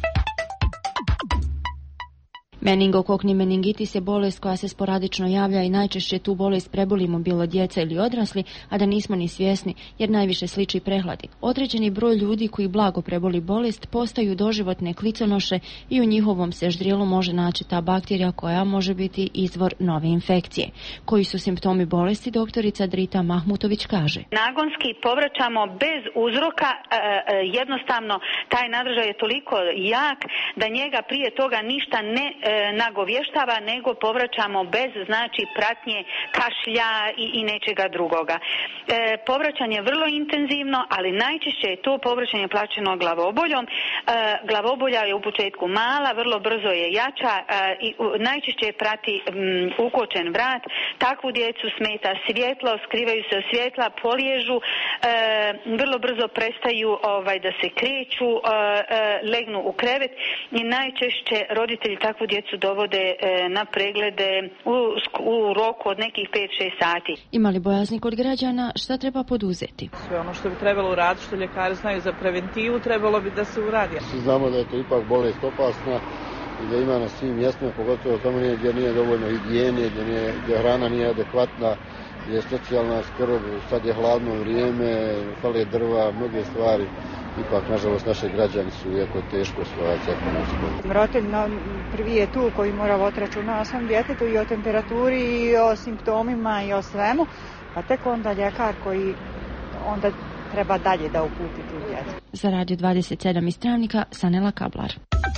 Meningokokni meningitis je bolest koja se sporadično javlja i najčešće tu bolest prebolimo bilo djeca ili odrasli, a da nismo ni svjesni, jer najviše sliči prehladi. Određeni broj ljudi koji blago preboli bolest postaju doživotne kliconoše i u njihovom se ždrijelu može naći ta bakterija koja može biti izvor nove infekcije. Koji su simptomi bolesti, doktorica Drita Mahmutović kaže. Nagonski povraćamo bez uzroka, jednostavno taj nadržaj je toliko jak da njega prije toga ništa ne nagovještava, nego povraćamo bez, znači, pratnje kašlja i nečega drugoga. Povraćanje je vrlo intenzivno, ali najčešće je to povraćanje plaćeno glavoboljom. Glavobolja je u početku mala, vrlo brzo je jača i najčešće prati ukočen vrat. Takvu djecu smeta svjetlo, skrivaju se od svjetla, poliježu, vrlo brzo prestaju da se kreću, legnu u krevet i najčešće roditelji takvu djecu dovode na preglede u roku od nekih 5-6 sati. Ima li bojazni kod građana, šta treba poduzeti? Sve ono što bi trebalo uraditi, što ljekari znaju za preventivu, trebalo bi da se uradi. Svi znamo da je to ipak bolest opasna i da ima na svim mjestima, pogotovo tamo gdje nije dovoljno higijene, gdje hrana nije adekvatna, gdje je socijalna skrb, sad je hladno vrijeme, fale drva, mnoge stvari. Ipak, nažalost, naši građani su u jako teškoj situaciji ekonomskoj. Roditelj prvi je tu koji mora voditi računa o svom djetetu i o temperaturi i o simptomima i o svemu, pa tek onda ljekar koji onda treba dalje da uputi tu djecu. Za Radio 27 iz Travnika, Sanela Kablar.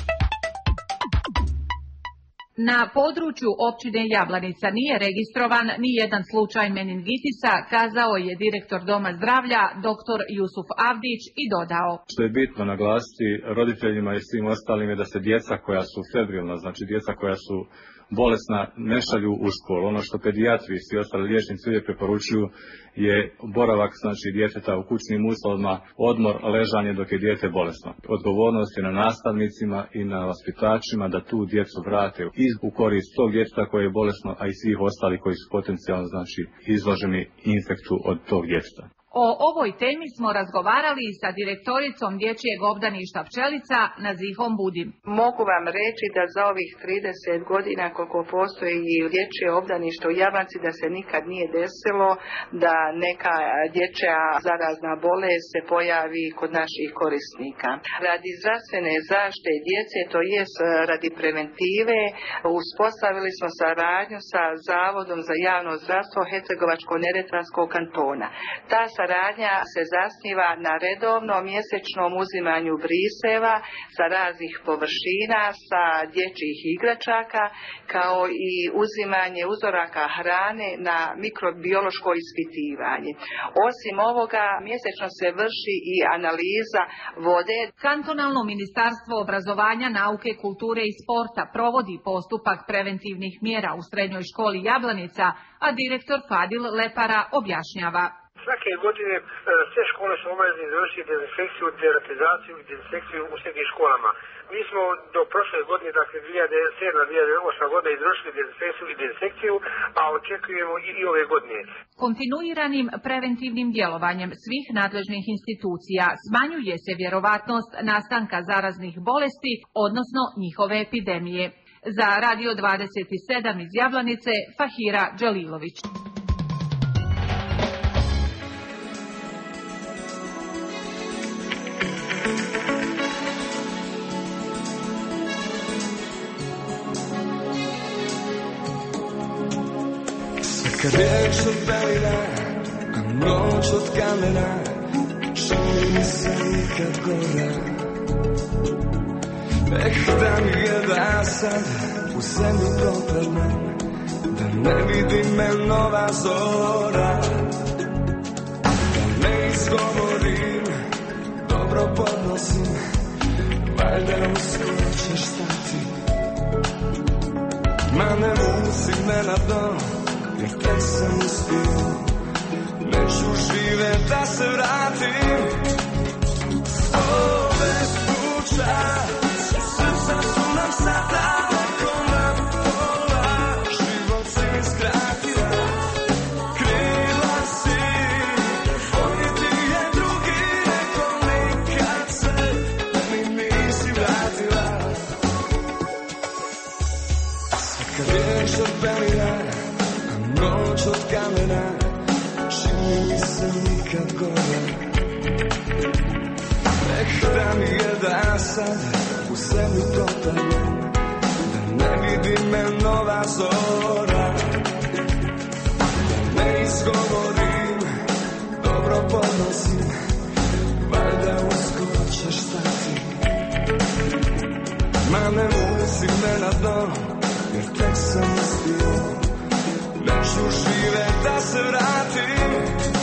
Na području općine Jablanica nije registrovan ni jedan slučaj meningitisa, kazao je direktor Doma zdravlja dr. Jusuf Avdić i dodao. Što je bitno naglasiti roditeljima i svim ostalim je da se djeca koja su febrilna, znači djeca koja su bolesna, ne šalju u školu. Ono što pedijatri i svi ostali liječnici uvijek preporučuju je boravak, znači, djeteta u kućnim uslovima, odmor, ležanje dok je dijete bolesno. Odgovornost je na nastavnicima i na vaspitačima da tu djecu vrate u korist tog djeteta koje je bolesno, a i svih ostalih koji su potencijalno, znači, izloženi infektu od tog djeteta. O ovoj temi smo razgovarali sa direktoricom dječjeg obdaništa Pčelica Nazihom Budim. Mogu vam reći da za ovih 30 godina koliko postoji dječje obdanište u Jablanci da se nikad nije desilo da neka dječja zarazna bolest se pojavi kod naših korisnika. Radi zdravstvene zaštite djece, to jest radi preventive, uspostavili smo saradnju sa Zavodom za javno zdravstvo Hercegovačko-neretvanskog kantona. Ta saradnja se zasniva na redovnom mjesečnom uzimanju briseva sa raznih površina, sa dječjih igračaka, kao i uzimanje uzoraka hrane na mikrobiološko ispitivanje. Osim ovoga, mjesečno se vrši i analiza vode. Kantonalno ministarstvo obrazovanja, nauke, kulture i sporta provodi postupak preventivnih mjera u srednjoj školi Jablanica, a direktor Fadil Lepara objašnjava. Svake godine sve škole su obavezne izvršiti dezinfekciju, deratizaciju i dezinfekciju u srednjim školama. Mi smo do prošle godine, dakle 2007-2008 godine izvršili dezinfekciju, a očekujemo i ove godine. Kontinuiranim preventivnim djelovanjem svih nadležnih institucija smanjuje se vjerovatnost nastanka zaraznih bolesti, odnosno njihove epidemije. Za Radio 27 iz Jablanice, Fahira Đalilović. Svaka riječ od belina, a noć od kamena, čini mi se nikad gora. Da mi je da sad u zemlju propadnem, da ne vidi me nova zora, da ne izgovorim, dobro podnosim, valjda uskoro ćeš stati. Ma ne musi me na dno, jer tek sam uspio, neću žive da se vratim. Ove sluča, srca su nam sada daleko na pola, život si skratila, krila si, voljeti je drugi, neko nikad se mi nisi vratila. Svaka riječ od belina, noć od kamena, čini mi se nikad gora. Da mi je da sad u zemlju propadnem, da ne vidi me nova zora, da ne izgovorim, dobro podnosim, valjda uskoro ćeš stati. Ma ne musi me na dno, jer tek sam uspio, neću žive da se vratim.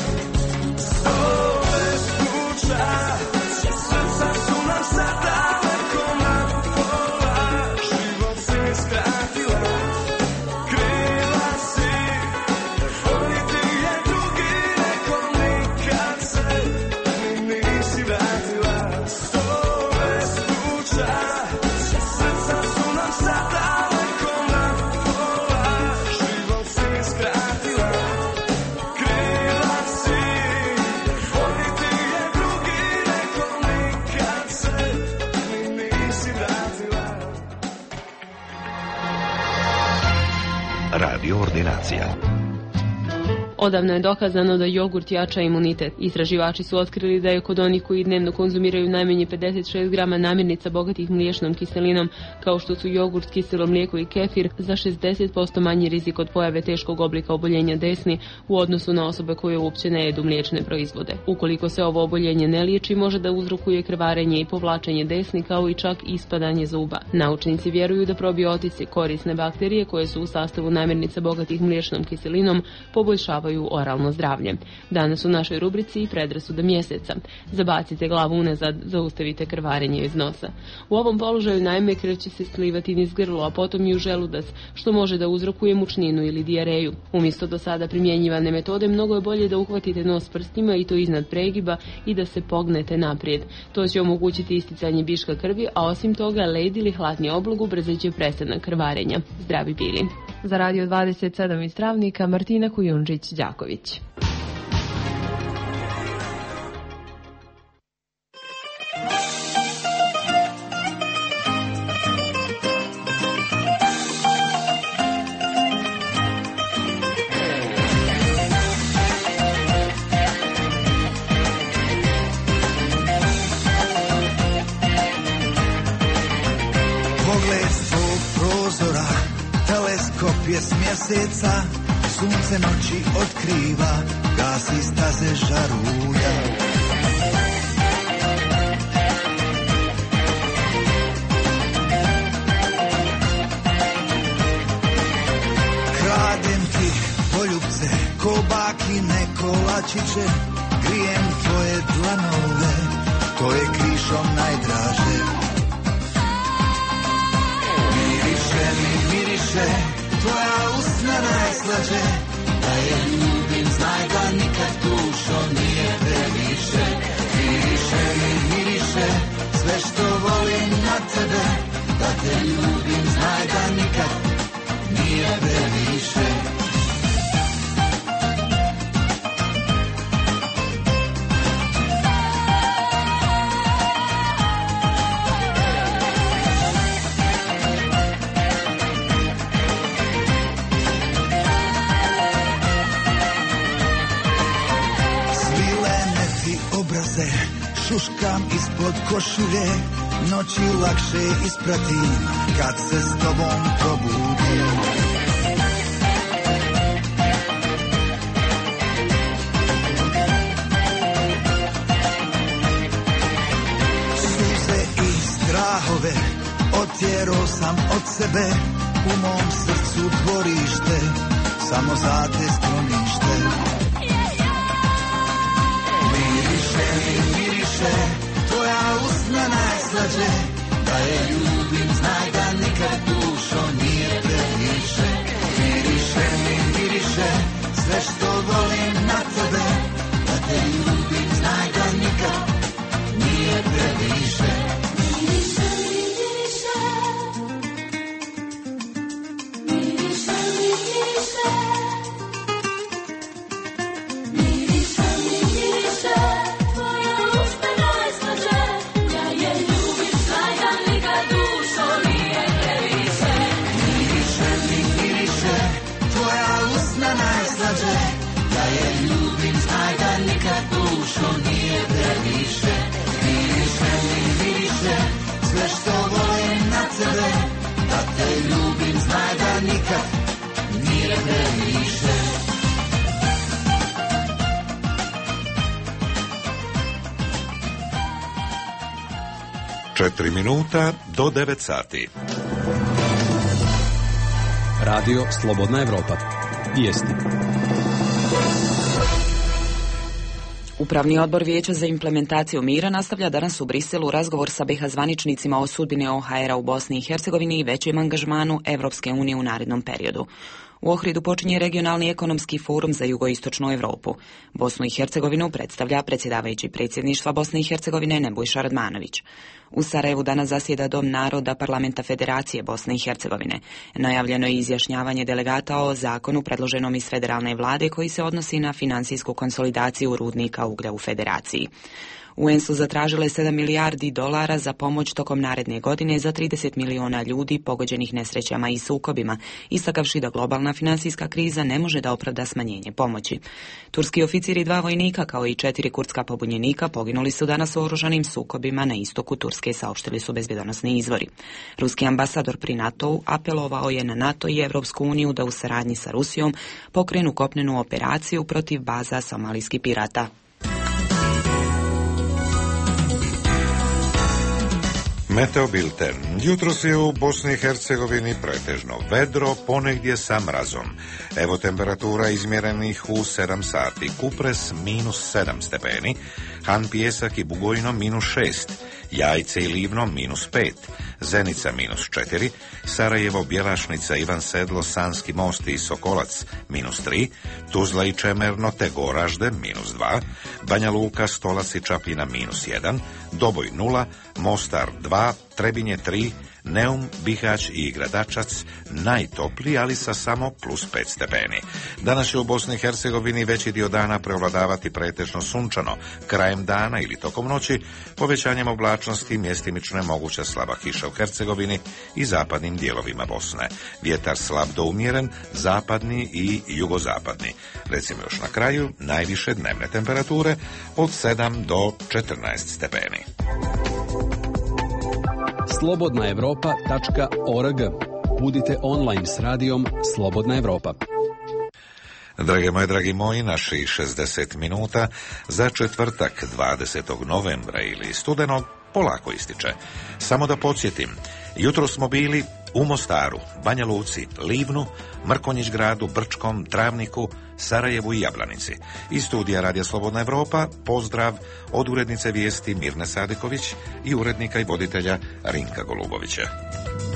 Ove sluča, srca su nam sad daleko na pola, život si skratila, krila si, voljeti je drugi, neko nikad se mi nisi vratila. Ove sluča, srca su nam sad daleko na pola, život si skratila, krila si, voljeti je drugi, neko nikad se mi nisi vratila. Radio Ordinacija. Odavno je dokazano da jogurt jača imunitet. Istraživači su otkrili da je kod onih koji dnevno konzumiraju najmanje 56 grama namirnica bogatih mliječnom kiselinom, kao što su jogurt, kiselo mlijeko i kefir, za 60% manji rizik od pojave teškog oblika oboljenja desni u odnosu na osobe koje uopće ne jedu mliječne proizvode. Ukoliko se ovo oboljenje ne liječi, može da uzrokuje krvarenje i povlačenje desni, kao i čak ispadanje zuba. Naučnici vjeruju da probiotici, korisne bakterije koje su u sastavu namirnica bogatih mliječnom kiselinom, poboljšavaju oralno zdravlje. Danas u našoj rubrici predrasude mjeseca. Zabacite glavu unazad, zaustavite krvarenje iz nosa. U ovom položaju naime krv će se slivati niz grlo, a potom i u želudac, što može da uzrokuje mučninu ili dijareju. Umjesto do sada primjenjivane metode, mnogo je bolje da uhvatite nos prstima i to iznad pregiba i da se pognete naprijed. To će omogućiti isticanje viška krvi, a osim toga led ili hladni oblog ubrzat će prestanak krvarenja. Zdravi bili. Za Radio 27 iz Travnika, Martina Kujundžić-Đaković. Pogled s tvog prozora, teleskop je s mjeseca, sunce noći otkriva, gasi staze žarulja. Kradem ti poljubce, ko bakine kolačiće, grijem tvoje dlanove, to je krišom najdraže. Miriše, tvoja usna najslađe, da je ljubim, znaj da nikad dušo šuškam ispod košulje, noći lakše ispratim kad se s tobom probudim. Suze i strahove otjerao sam od sebe, u mom srcu dvorište, samo za te sklonište. Miriše, tvoja usna najslađe, da je ljubim, znaj da nikad dušo nije previše. Miriše, sve što volim na tebe, da te ljubim, znaj da nikad nije previše. Sve što volim na tebe, da te ljubim, znaj da nikad nije previše. 4 minuta do 9 sati. Radio Slobodna Evropa. Vijesti. Upravni odbor Vijeća za implementaciju mira nastavlja danas u Briselu razgovor sa BiH zvaničnicima o sudbini OHR-a u Bosni i Hercegovini i većem angažmanu Evropske unije u narednom periodu. U Ohridu počinje regionalni ekonomski forum za jugoistočnu Europu. Bosnu i Hercegovinu predstavlja predsjedavajući predsjedništva Bosne i Hercegovine Nebojša Radmanović. U Sarajevu danas zasjeda Dom naroda Parlamenta Federacije Bosne i Hercegovine. Najavljeno je izjašnjavanje delegata o zakonu predloženom iz federalne vlade koji se odnosi na financijsku konsolidaciju rudnika uglja u Federaciji. UN su zatražile $7 milijardi za pomoć tokom naredne godine za 30 miliona ljudi pogođenih nesrećama i sukobima, istakavši da globalna financijska kriza ne može da opravda smanjenje pomoći. Turski oficiri i 2 vojnika kao i 4 kurdska pobunjenika poginuli su danas u oružanim sukobima na istoku Turske, saopštili su bezbjedonosni izvori. Ruski ambasador pri NATO-u apelovao je na NATO i Evropsku uniju da u saradnji sa Rusijom pokrenu kopnenu operaciju protiv baza somalijskih pirata. Meteo bilten. Jutros je u Bosni i Hercegovini pretežno vedro, ponegdje sa mrazom. Evo temperatura izmjerenih u 7 sati. Kupres -7 stepeni, Han Pijesak i Bugojno -6, Jajce i Livno -5, Zenica -4, Sarajevo, Bjelašnica, Ivan Sedlo, Sanski Most i Sokolac -3, Tuzla i Čemerno te Goražde -2, Banja Luka, Stolac i Čapljina -1, Doboj 0, Mostar 2, Trebinje 3, Neum, Bihać i Gradačac najtopliji, ali sa samo +5 stepeni. Danas će u Bosni i Hercegovini veći dio dana prevladavati pretežno sunčano, krajem dana ili tokom noći povećanjem oblačnosti mjestimično je moguća slaba kiša u Hercegovini i zapadnim dijelovima Bosne. Vjetar slab do umjeren, zapadni i jugozapadni. Recimo još na kraju najviše dnevne temperature od 7 do 14 stepeni. slobodnaevropa.org. Budite online s radijom Slobodna Evropa. Dragi moji, naših 60 minuta za četvrtak 20. novembra ili studenog polako ističe. Samo da podsjetim, jutro smo bili u Mostaru, Banja Luci, Livnu, Mrkonjić gradu, Brčkom, Travniku, Sarajevu i Jablanici. Iz studija Radija Slobodna Evropa pozdrav od urednice vijesti Mirne Sadeković i urednika i voditelja Rinka Golubovića.